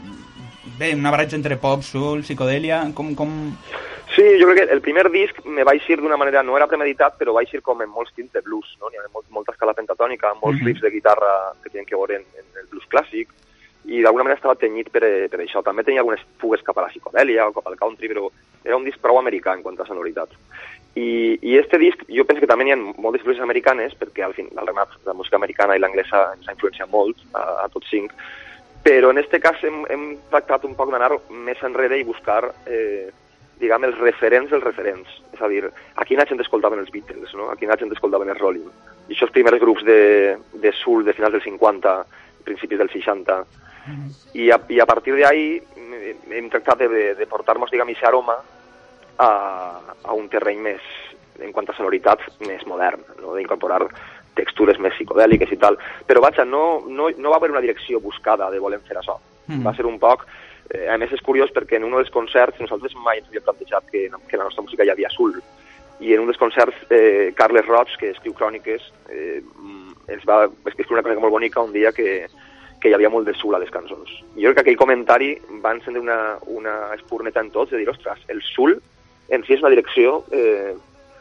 bé, una barreja entre pop, soul, psicodèlia, com, com... Sí, jo crec que el primer disc me va eixir d'una manera, no era premeditat, però va eixir com en molts tints de blues, no? N'hi ha molt, molta escala pentatònica, molts mm-hmm. riffs de guitarra que tenen que veure en, en el blues clàssic, i d'alguna manera estava tenyit per, per això. També tenia algunes fugues cap a la psicodèlia o cap al country, però era un disc prou americà en quant a sonoritat. I, i este disc, jo penso que també hi ha moltes influències americanes, perquè al fin, al remat, la música americana i l'anglesa ens ha influenciat molt a, a tots cinc, però en este cas hem, hem tractat un poc d'anar més enrere i buscar, eh, diguem, els referents dels referents. És a dir, a quina gent escoltaven els Beatles, no? A quina gent escoltaven els Rolling. I aquests primers grups de, de soul de finals dels cinquanta, principis dels seixanta, I a, i a partir d'ahí hem tractat de, de portar-nos, diguem, aquest aroma a, a un terreny més, en quant a sonoritat més modern, no? D'incorporar textures més psicodèliques i tal. Però, vaja, no, no, no va haver una direcció buscada de volem fer això. Mm. Va ser un poc... Eh, a més, és curiós perquè en un dels concerts nosaltres mai ens havíem plantejat que, que en la nostra música hi havia soul. I en un dels concerts, eh, Carles Roig, que escriu cròniques, eh, ens va escriure una cosa molt bonica un dia que, que hi havia molt de soul a les cançons. I jo crec que aquell comentari va encendre una, una espurneta en tots de dir, ostres, el soul en si és una direcció eh,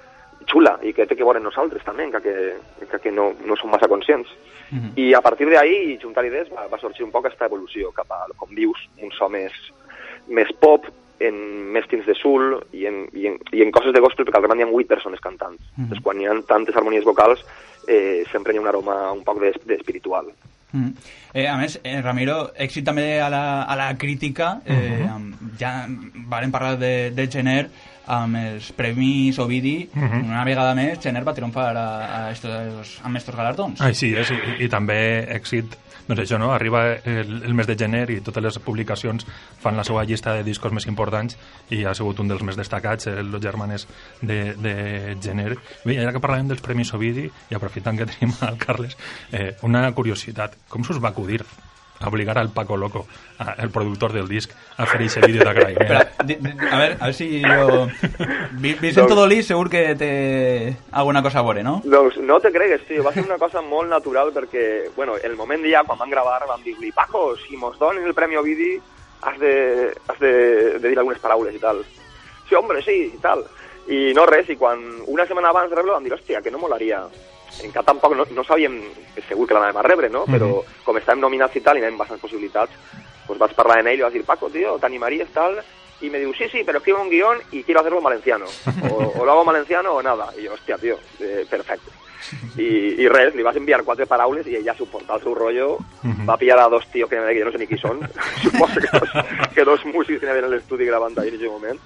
xula i que té que veure nosaltres també, que, que, que no, no som massa conscients. Mm-hmm. I a partir d'ahí, juntar idees, va, va sorgir un poc aquesta evolució cap a, com dius, un so més, més pop, en més tints de soul i en, i en, i en coses de gospel, perquè al realment hi ha vuit persones cantant. Mm-hmm. Doncs quan hi ha tantes harmonies vocals, eh, sempre hi ha un aroma un poc d'espiritual. Mm. Eh, a més, eh, Ramiro, èxit també a la, a la crítica. eh, uh-huh. Ja vàrem parlar de, de Gener amb els Premis Ovidi. Uh-huh. Una vegada més Gener va triomfar a, a estos, amb estos galardons. Ai, sí, és, i, i també èxit, doncs això, no? Arriba el, el mes de gener i totes les publicacions fan la seva llista de discos més importants i ha sigut un dels més destacats, els germanes de, de gener. Bé, ara que parlàvem dels Premis Ovidi, i aprofitant que tenim al Carles, eh, una curiositat, com s'us va acudir a obligar al Paco Loco, a, el productor del disc, a fer aquest vídeo d'agraïment? A ver, a ver si jo... Vicente Dolí segur que té alguna cosa a veure, no? Doncs no te cregues, tio, va ser una cosa molt natural perquè, bueno, el moment ja, quan van gravar, van dir-li, Paco, si mos donen el Premi Ovidi, has de, has de, de dir algunes paraules i tal. Sí, hombre, sí, i tal. I no res, i quan una setmana abans de rebre-lo vam dir, hòstia, que no molaria... Encara tampoc no, no sabíem, segur que l'anàvem a rebre, no? Però mm-hmm. com estàvem nominats i tal, i anem bastants possibilitats, doncs vaig parlar amb ell i vaig dir, Paco, tío, t'animaries tal? Y me diu, sí, sí, pero escribo un guión y quiero hacerlo en valenciano. O, o lo hago en valenciano o nada. I jo, hòstia, tío, eh, perfecte. I, I res, li vas enviar quatre paraules i ella suportar el seu rotllo, mm-hmm. va pillar a dos tios que, que jo no sé ni qui són, suposo que dos, que dos músics que anaven a l'estudi gravant ahir en aquest moment,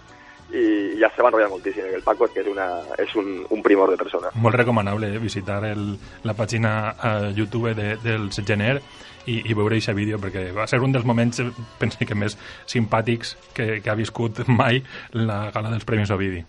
i ja se va enrotllar moltíssim. El Paco és que és, una, és un, un primor de persona. Molt recomanable eh, visitar el, la pàgina a YouTube de, del Gener i, i veure aquest vídeo, perquè va ser un dels moments, penso que més simpàtics que, que ha viscut mai la gala dels Premis Ovidi.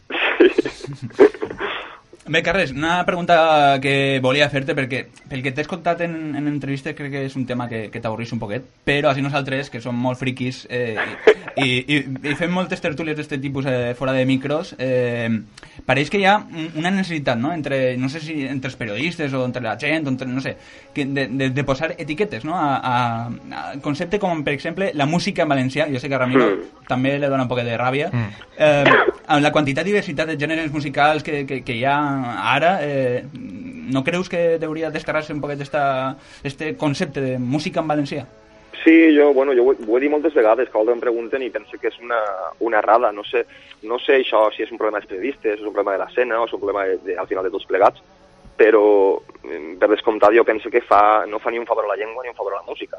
Sí. Bé, Carles, una pregunta que volia fer-te, perquè pel que t'he escoltat en, en entrevistes crec que és un tema que, que t'avorrís un poquet, però així nosaltres, que som molt friquis eh, i, i, i fem moltes tertúlies d'aquest tipus eh, fora de micros, eh, pareix que hi ha una necessitat, no?, entre, no sé si entre els periodistes o entre la gent, o entre, no sé, que de, de, de posar etiquetes, no?, a, a, a concepte com, per exemple, la música en valencià. Jo sé que a Ramiro mm. també li dona un poquet de ràbia. Mm. Eh, amb la quantitat i diversitat de gèneres musicals que, que, que hi ha ara, eh, no creus que hauria descarregar-se un poquet este concepte de música en valencià? Sí, jo, bueno, jo ho, ho he dit moltes vegades, que altres em pregunten i penso que és una, una errada. No sé, no sé això si és un problema dels periodistes, és un problema de l'escena o és un problema de, de, al final de tots plegats, però per descomptat jo penso que fa, no fa ni un favor a la llengua ni un favor a la música,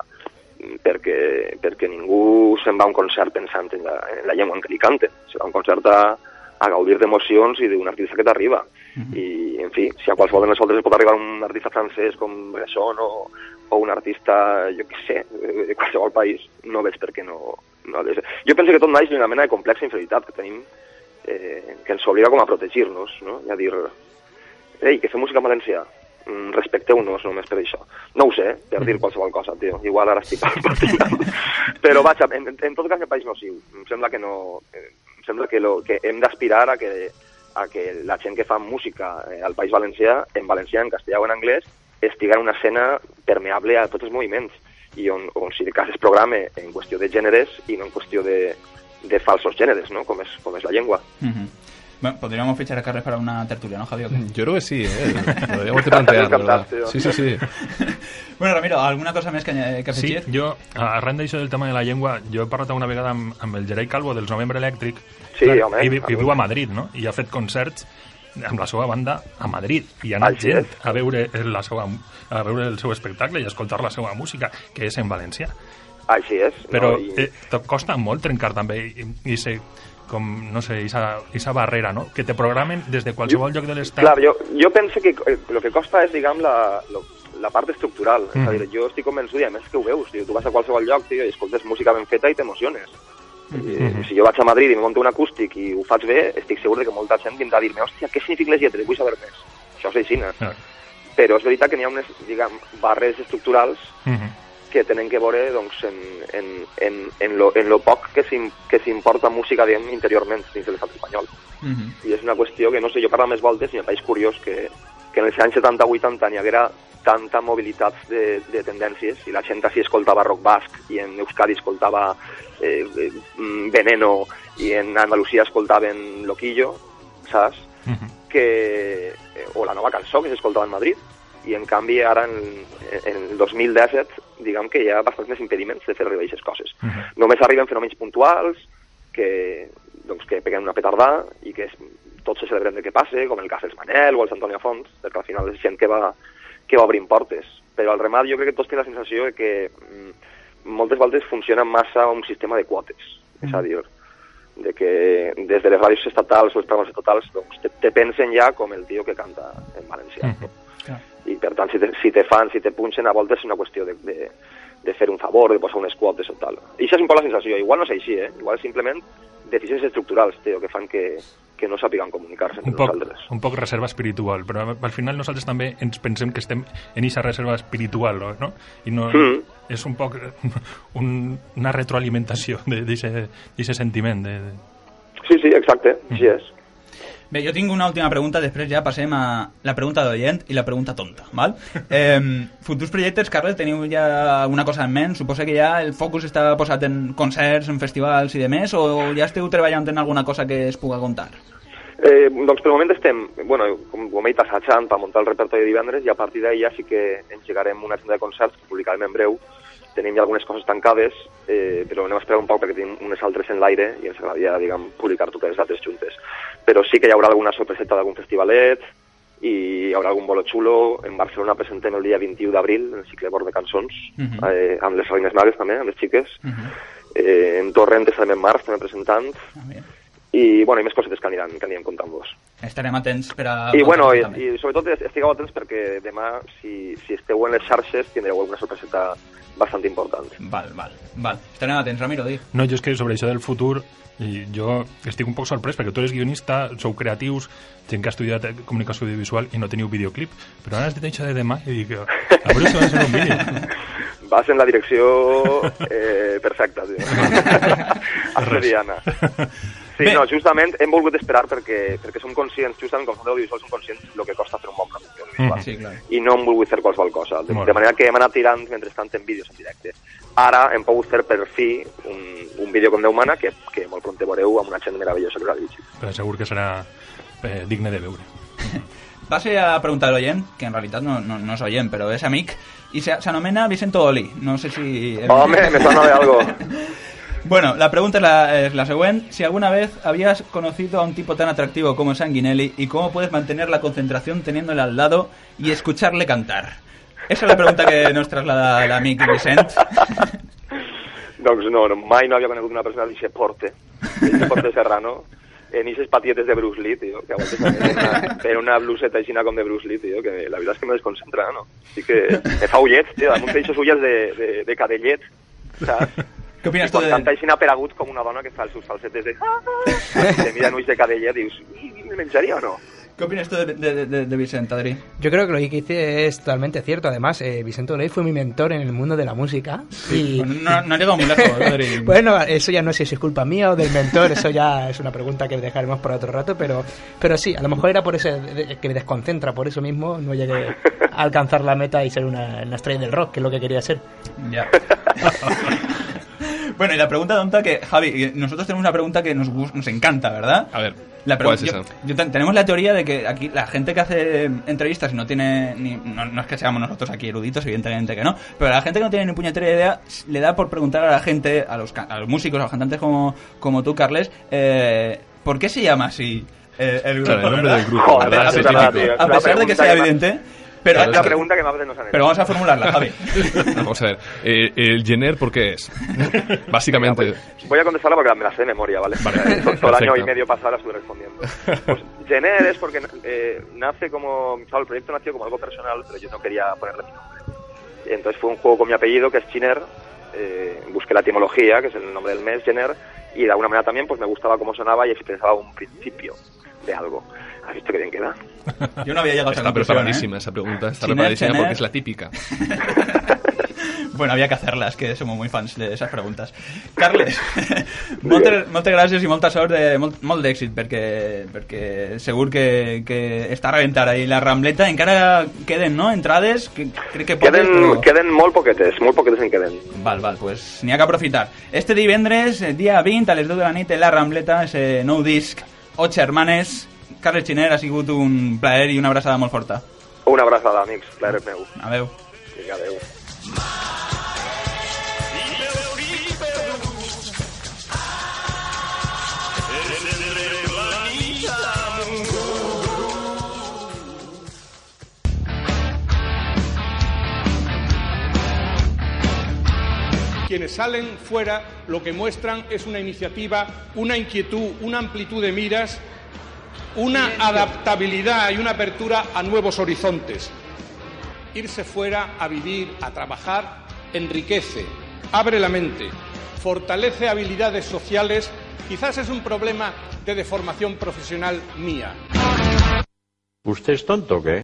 perquè, perquè ningú se'n va a un concert pensant en la, en la llengua en què li canten. Se va a un concert a, a gaudir d'emocions i d'un artista que t'arriba. Uh-huh. I, en fi, si a qualsevol de nosaltres pot arribar un artista francès com Bresson o, o un artista, jo què sé, de qualsevol país, no veig per què no... no jo penso que tot naix d'una mena de complexa inferioritat que tenim, eh, que ens obliga com a protegir-nos, no? I a dir, ei, que fem música en valencià, respecteu-nos només per això. No ho sé, per dir qualsevol cosa, tio. Igual ara estic patint. Però vaja, en, en tot cas el país nociu. Em sembla que no... Em sembla que, lo, que hem d'aspirar a que, a que la gent que fa música al País Valencià, en valencià, en castellà o en anglès, estigui en una escena permeable a tots els moviments i on, on si de cas es programe en qüestió de gèneres i no en qüestió de, de falsos gèneres, no? Com és, com és la llengua. Mm-hmm. Bueno, podríamos fichar a Carles para una tertulia, ¿no, Javier? Yo creo que sí, ¿eh? Podríamos plantear, ¿verdad? Sí, sí, sí. Bueno, Ramiro, ¿alguna cosa més que, que afegir? Sí, jo, arran d'això del tema de la llengua, jo he parlat una vegada amb, amb el Gerai Calvo dels Novembre Elèctric, sí, clar, home, i, i viu a Madrid, no? I ha fet concerts amb la seva banda a Madrid, i ha anat gent a veure, la seva, a veure el seu espectacle i a escoltar la seva música, que és en valencià. Així és. Però no, i... eh, te costa molt trencar també i, i ser com, no sé, esa, esa barrera, no? Que te programen des de qualsevol jo, lloc de l'estat. Clar, jo, jo penso que el que costa és, diguem, la, la part estructural. Mm. És a dir, jo estic convençut, i a més que ho veus, tio, tu vas a qualsevol lloc, tio, i escoltes música ben feta i t'emociones. Uh-huh. Si jo vaig a Madrid i me monto un acústic i ho faig bé, estic segur que molta gent vindrà a dir-me hòstia, què signifiquen les lletres? Vull saber més. Això és així, uh-huh. Però és veritat que n'hi ha unes, diguem, barres estructurals uh-huh. que tenen que veure doncs, en, en, en, en, lo, en lo poc que s'importa música diguem, interiorment dins de l'estat espanyol. Uh-huh. I és una qüestió que, no sé, jo parlo més voltes i em pareix curiós que, que en els anys setanta vuitanta n'hi haguera tanta mobilitat de, de tendències i la gent així escoltava rock basc i en Euskadi escoltava eh, eh, Veneno i en Andalusia escoltaven Loquillo, saps? Uh-huh. Que, eh, o la nova cançó que s'escoltava en Madrid i en canvi ara en, en el dos mil disset diguem que hi ha bastants més impediments de fer arribar aquestes coses. Uh-huh. Només arriben fenòmens puntuals que, doncs, que peguen una petardà i que es, tots se celebren de què passe, com el cas dels Manel o els Antònia Font, perquè al final és gent que va que va obrint portes, però al remat jo crec que tots tenen la sensació de que mm, moltes voltes funciona massa un sistema de quotes, mm. és a dir, de que des de les ràdios estatals o els programes estatals doncs, te, te pensen ja com el tio que canta en valencià. Mm. Yeah. I per tant, si te, si te fan, si te punxen, a voltes és una qüestió de, de, de fer un favor, de posar unes quotes o tal. I això és un poc la sensació, igual no és així, eh? Igual simplement deficiències estructurals, tio, que fan que que no sàpiguen comunicar-se entre un poc, nosaltres. Un poc reserva espiritual, però al final nosaltres també ens pensem que estem en aquesta reserva espiritual, no? I no, mm. és un poc un, una retroalimentació d'aquest sentiment. De, de... Sí, sí, exacte, mm. així és. Bé, jo tinc una última pregunta, després ja passem a la pregunta d'oient i la pregunta tonta, val? Eh, futurs projectes, Carles, teniu ja alguna cosa en ment? Suposo que ja el focus està posat en concerts, en festivals i demés, o ja esteu treballant en alguna cosa que es puga contar? Eh, doncs per el moment estem, bueno, com, com he dit, assajant per muntar el repertori de divendres i a partir d'ahir ja sí que engegarem una agenda de concerts que publicarem en breu. Tenim ja algunes coses tancades, eh, però anem a esperar un poc perquè tenim unes altres en l'aire i ens agradaria, diguem, publicar totes les altres juntes. Però sí que hi haurà alguna sorpreseta d'algun festivalet i hi haurà algun bolo xulo. En Barcelona presentem el dia vint-i-u d'abril en el cicle Bord de Cançons, uh-huh. eh, amb les Reines Magues també, amb les xiques. Uh-huh. eh, en Torrent estarem en març també presentant. Uh-huh. I, bueno, i més cosetes que aniran, que anirem contant-vos. Estarem atents per a... I, bueno, i, i sobretot estigueu atents perquè demà, si, si esteu en les xarxes, tindreu alguna sorpreseta bastant important. Val, val, val. Estarem atents, Ramiro, di. No, jo és que sobre això del futur, i jo estic un poc sorprès perquè tu eres guionista, sou creatius, gent que ha estudiat comunicació audiovisual i no teniu videoclip, però ara has dit això de demà i dic, a veure si va ser un vídeo. Vas en la direcció eh, perfecta, tio. Arcediana. Sí, no, justament hem volgut esperar perquè, perquè som conscients, justament com som d'audiovisual, som conscients del que costa fer un bon producte audiovisual. Mm, sí, clar. I no hem volgut fer qualsevol cosa. De, de manera que hem anat tirant mentrestant en vídeos en directe. Ara hem pogut fer per fi un, un vídeo com Déu mana que, que molt pront veureu amb una gent meravellosa que us ha dirigit. Però segur que serà eh, digne de veure. Passe a preguntar a l'oient, que en realitat no, no, no és oient, però és amic, i s'anomena Vicento Oli. No sé si... Home, me sona de algo. Bueno, la pregunta es la, es la siguiente. Si alguna vez habías conocido a un tipo tan atractivo como Sanguinelli y cómo puedes mantener la concentración teniéndole al lado y escucharle cantar. Esa es la pregunta que nos traslada l'amic Vicent. Doncs no, no, mai no havia conegut una persona d'aquest porte, d'aquest porte serrano, en aquestes patietes de Bruce Lee, tio, que a voltes també una, per una bluseta aixina com de Bruce Lee, tio, que la veritat és que me desconcentra, no? Així que me fa ullets, tio, damunt d'aixos ulles de, de, de cadellet, saps? Què opines tu de... I quan canta així aperagut com una dona que fa els seus falsetes de... Se mira en ulls de cadellet i dius, ¿me menjaria o no? ¿Qué opinas tú de, de, de, de Vicente, Adri? Yo creo que lo que dice es totalmente cierto. Además, eh, Vicente Oley fue mi mentor en el mundo de la música. Y... Bueno, no, no ha llegado muy lejos, Adri. Bueno, eso ya no sé si es culpa mía o del mentor. Eso ya es una pregunta que dejaremos para otro rato. Pero, pero sí, a lo mejor era por eso que me desconcentra. Por eso mismo no llegué a alcanzar la meta y ser una, una estrella del rock, que es lo que quería ser. Ya. Bueno, y la pregunta tonta que, Javi, nosotros tenemos una pregunta que nos, nos encanta, ¿verdad? A ver, la ¿cuál es yo, esa? Yo, tenemos la teoría de que aquí la gente que hace entrevistas y no tiene, ni, no, no es que seamos nosotros aquí eruditos, evidentemente que no, pero la gente que no tiene ni puñetera idea le da por preguntar a la gente, a los, a los músicos, a los cantantes como, como tú, Carles, eh, ¿por qué se llama así eh, el grupo? Claro, el nombre ¿verdad? del grupo, Joder, ¿verdad? sí, Sí, verdad, sí, tío. A pesar de que sea evidente... Pero, es la pregunta que más veces nos han hecho. Pero vamos a formularla, Javi. Vamos a ver, eh, el Jenner, ¿por qué es? Básicamente... Mira, pues, voy a contestarla porque me la sé de memoria, ¿vale? vale. Todo, todo el año y medio pasado la estuve respondiendo. Pues Jenner es porque eh, nace como... Claro, el proyecto nació como algo personal, pero yo no quería ponerle mi nombre. Entonces fue un juego con mi apellido, que es Chiner, eh, busqué la etimología, que es el nombre del mes, Gener, y de alguna manera también pues me gustaba cómo sonaba y expresaba un principio de algo. ¿Has visto qué bien queda? Yo no había llegado a esa Está conclusión, preparadísima ¿eh? esa pregunta, está Chiner, preparadísima Chiner. porque es la típica. Bueno, había que hacerlas, que somos muy fans de esas preguntes. Carles, moltes, moltes gràcies i molta sort, de, molt, molt d'èxit, perquè, perquè segur que, que està a rebentar ahí la Rambleta. Encara queden, no?, entrades, que, crec que poques, Queden, però... queden molt poquetes, molt poquetes en queden. Val, val, pues n'hi ha que aprofitar. Este divendres, dia vint, a les deu de la nit, en la Rambleta, ese nou disc, Ocho Hermanes. Carles Chiner, ha sigut un plaer i una abraçada molt forta. Una abraçada, amics, plaer és meu. Adeu. Vinga, adeu. Quienes salen fuera lo que muestran es una iniciativa, una inquietud, una amplitud de miras, una adaptabilidad y una apertura a nuevos horizontes. Irse fuera a vivir, a trabajar, enriquece, abre la mente, fortalece habilidades sociales. Quizás es un problema de deformación profesional mía. ¿Usted es tonto o qué?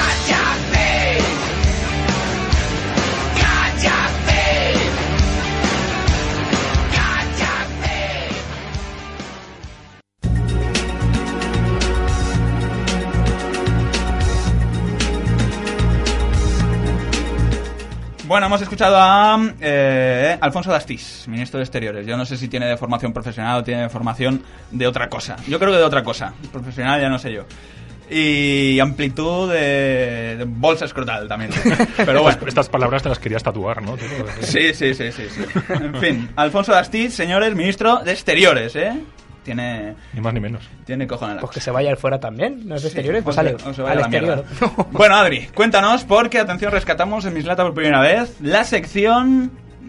Bueno, hemos escuchado a eh, Alfonso Dastís, ministro de Exteriores. Yo no sé si tiene de formación profesional o tiene de formación de otra cosa. Yo creo que de otra cosa. Profesional ya no sé yo. Y amplitud de, de bolsa escrotal también. Pero bueno. Estas palabras te las querías tatuar, ¿no? Sí, sí, sí, sí, sí. En fin, Alfonso Dastís, señores, ministro de Exteriores, ¿eh? Tiene... Ni más ni menos. Tiene cojones. Pues que se vaya al fuera también, ¿no es de Sí, exteriores? Pues o se- sale o se vaya al a la exterior. mierda. Bueno, Adri, cuéntanos, porque, atención, rescatamos en Mislata por primera vez la sección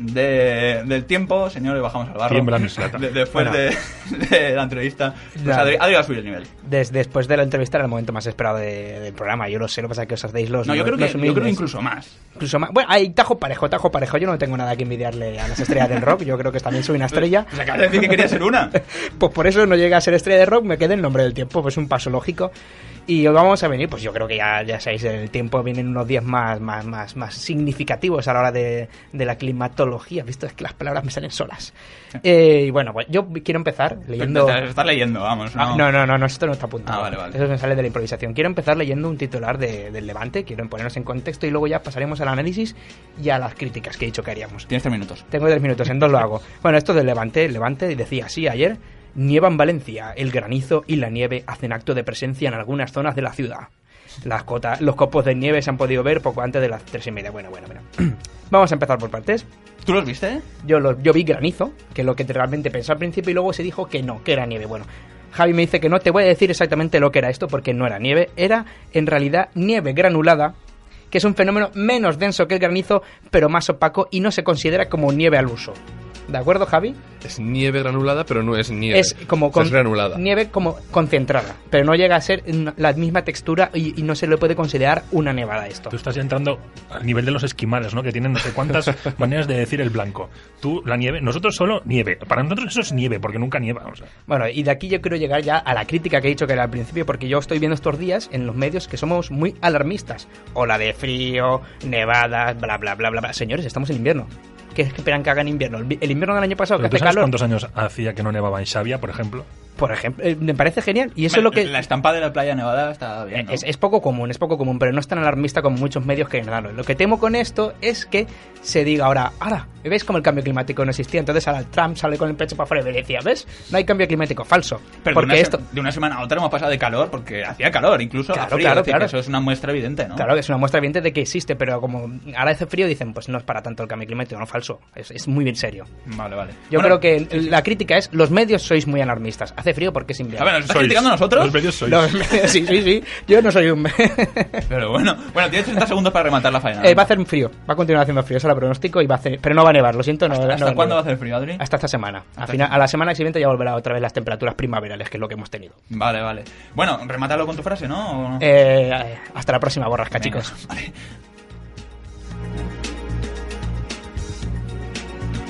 de, del tiempo. Señores, bajamos al barro. Tiembla Mislata. De- después Bueno. de, de la entrevista. Pues Ya. Adri, Adri va a subir el nivel. Des- después de la entrevista era el momento más esperado de- del programa. Yo lo sé, lo que pasa es que os hacéis los... No, yo creo los que, yo humildes. creo que incluso más. Incluso más. Bueno, hay tajo parejo, tajo parejo. Yo no tengo nada que envidiarle a las estrellas del rock. Yo creo que también soy una estrella. Pues acabas de decir que quería ser una. Pues por eso no llega a ser estrella de rock, me queda el nombre del tiempo, pues un paso lógico. Y hoy vamos a venir, pues yo creo que ya, ya sabéis, el tiempo vienen unos días más, más, más, más significativos a la hora de, de la climatología. Visto es que las palabras me salen solas. Eh, y bueno, pues yo quiero empezar leyendo... Estás, estás leyendo, vamos. Ah, No, no, no, no, esto no está apuntado. Ah, vale, vale. Eso me sale de la improvisación. Quiero empezar leyendo un titular de, del Levante, quiero ponernos en contexto y luego ya pasaremos al análisis y a las críticas que he dicho que haríamos. Tienes tres minutos. Tengo tres minutos, en dos lo hago. Bueno, esto del Levante, el Levante decía así ayer: nieva en Valencia, el granizo y la nieve hacen acto de presencia en algunas zonas de la ciudad. Las cotas, los copos de nieve se han podido ver poco antes de las tres y media. Bueno, bueno, bueno. Vamos a empezar por partes. ¿Tú los viste? Yo, lo, yo vi granizo, que es lo que realmente pensé al principio, y luego se dijo que no, que era nieve. Bueno, Javi me dice que no, te voy a decir exactamente lo que era esto, porque no era nieve, era en realidad nieve granulada, que es un fenómeno menos denso que el granizo, pero más opaco y no se considera como nieve al uso. ¿De acuerdo, Javi? Es nieve granulada, pero no es nieve. Es como O sea, con- es granulada. nieve como concentrada, pero no llega a ser la misma textura y, y no se le puede considerar una nevada esto. Tú estás ya entrando al nivel de los esquimales, ¿no? Que tienen no sé cuántas maneras de decir el blanco. Tú, la nieve, nosotros solo nieve. Para nosotros eso es nieve, porque nunca nieva. O sea. Bueno, y de aquí yo quiero llegar ya a la crítica que he dicho que era al principio, porque yo estoy viendo estos días en los medios que somos muy alarmistas. Ola de frío, nevadas, bla, bla, bla, bla, bla. Señores, estamos en invierno. ¿Qué esperan que haga en invierno? El vi- el invierno del año pasado, que ¿Pero tú hace sabes calor. cuántos años hacía que no nevaba en Xavia, por ejemplo? Por ejemplo, eh, me parece genial. Y eso es lo que... La estampa de la playa nevada está bien, ¿no? Es, es poco común, es poco común, pero no es tan alarmista como muchos medios que nada. Lo que temo con esto es que se diga ahora, ahora, ¿ves cómo el cambio climático no existía? Entonces ahora Trump sale con el pecho para afuera y decía, ¿ves? No hay cambio climático, falso. Pero porque de, una esto... se- de una semana a otra hemos pasado de calor, porque hacía calor, incluso a Claro, frío. claro, es decir, claro. que eso es una muestra evidente, ¿no? Claro que es una muestra evidente de que existe, pero como ahora hace frío, dicen, pues no es para tanto el cambio climático, no, falso. Es, es muy bien serio. Vale, vale. Yo Bueno, creo que la crítica es, los medios sois muy alarmistas. Hace frío porque es invierno. A ver, ¿nos estás criticando a nosotros? Los medios sois. Los medios, sí, sí, sí. Yo no soy un... Pero bueno, bueno, tienes treinta segundos para rematar la faena. Eh, va a hacer frío, va a continuar haciendo frío, eso lo pronostico, y va a hacer, pero no va a nevar, lo siento. No, ¿Hasta, hasta no cuándo va a nieve. hacer frío, Adri? Hasta esta semana. A, Hasta final, aquí. a la semana siguiente ya volverá otra vez las temperaturas primaverales, que es lo que hemos tenido. Vale, vale. Bueno, remátalo con tu frase, ¿no? ¿O- Eh, hasta la próxima, borrasca, Venga, chicos. Vale.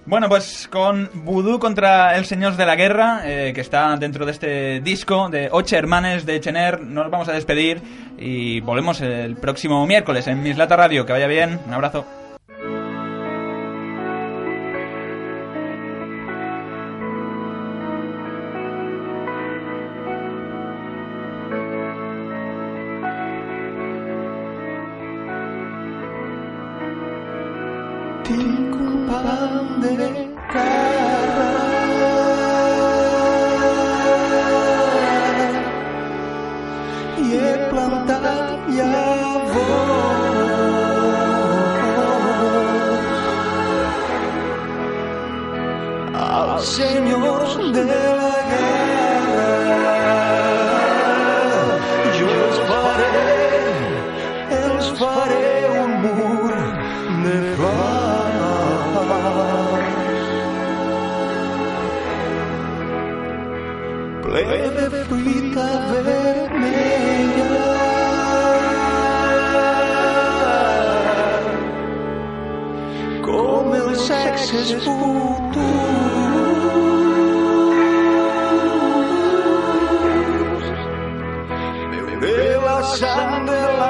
Bueno, pues con Vudú contra el Señor de la Guerra, eh, que está dentro de este disco de Ocho Hermanes de Chener, nos vamos a despedir y volvemos el próximo miércoles en Mislata Radio. Que vaya bien, un abrazo. Tinc un pan de cara i he plantat llavors als senyors de la guerra. Jo els faré, els faré un mur de flors ple de fruita vermella, com els sexes futurs de la sang de la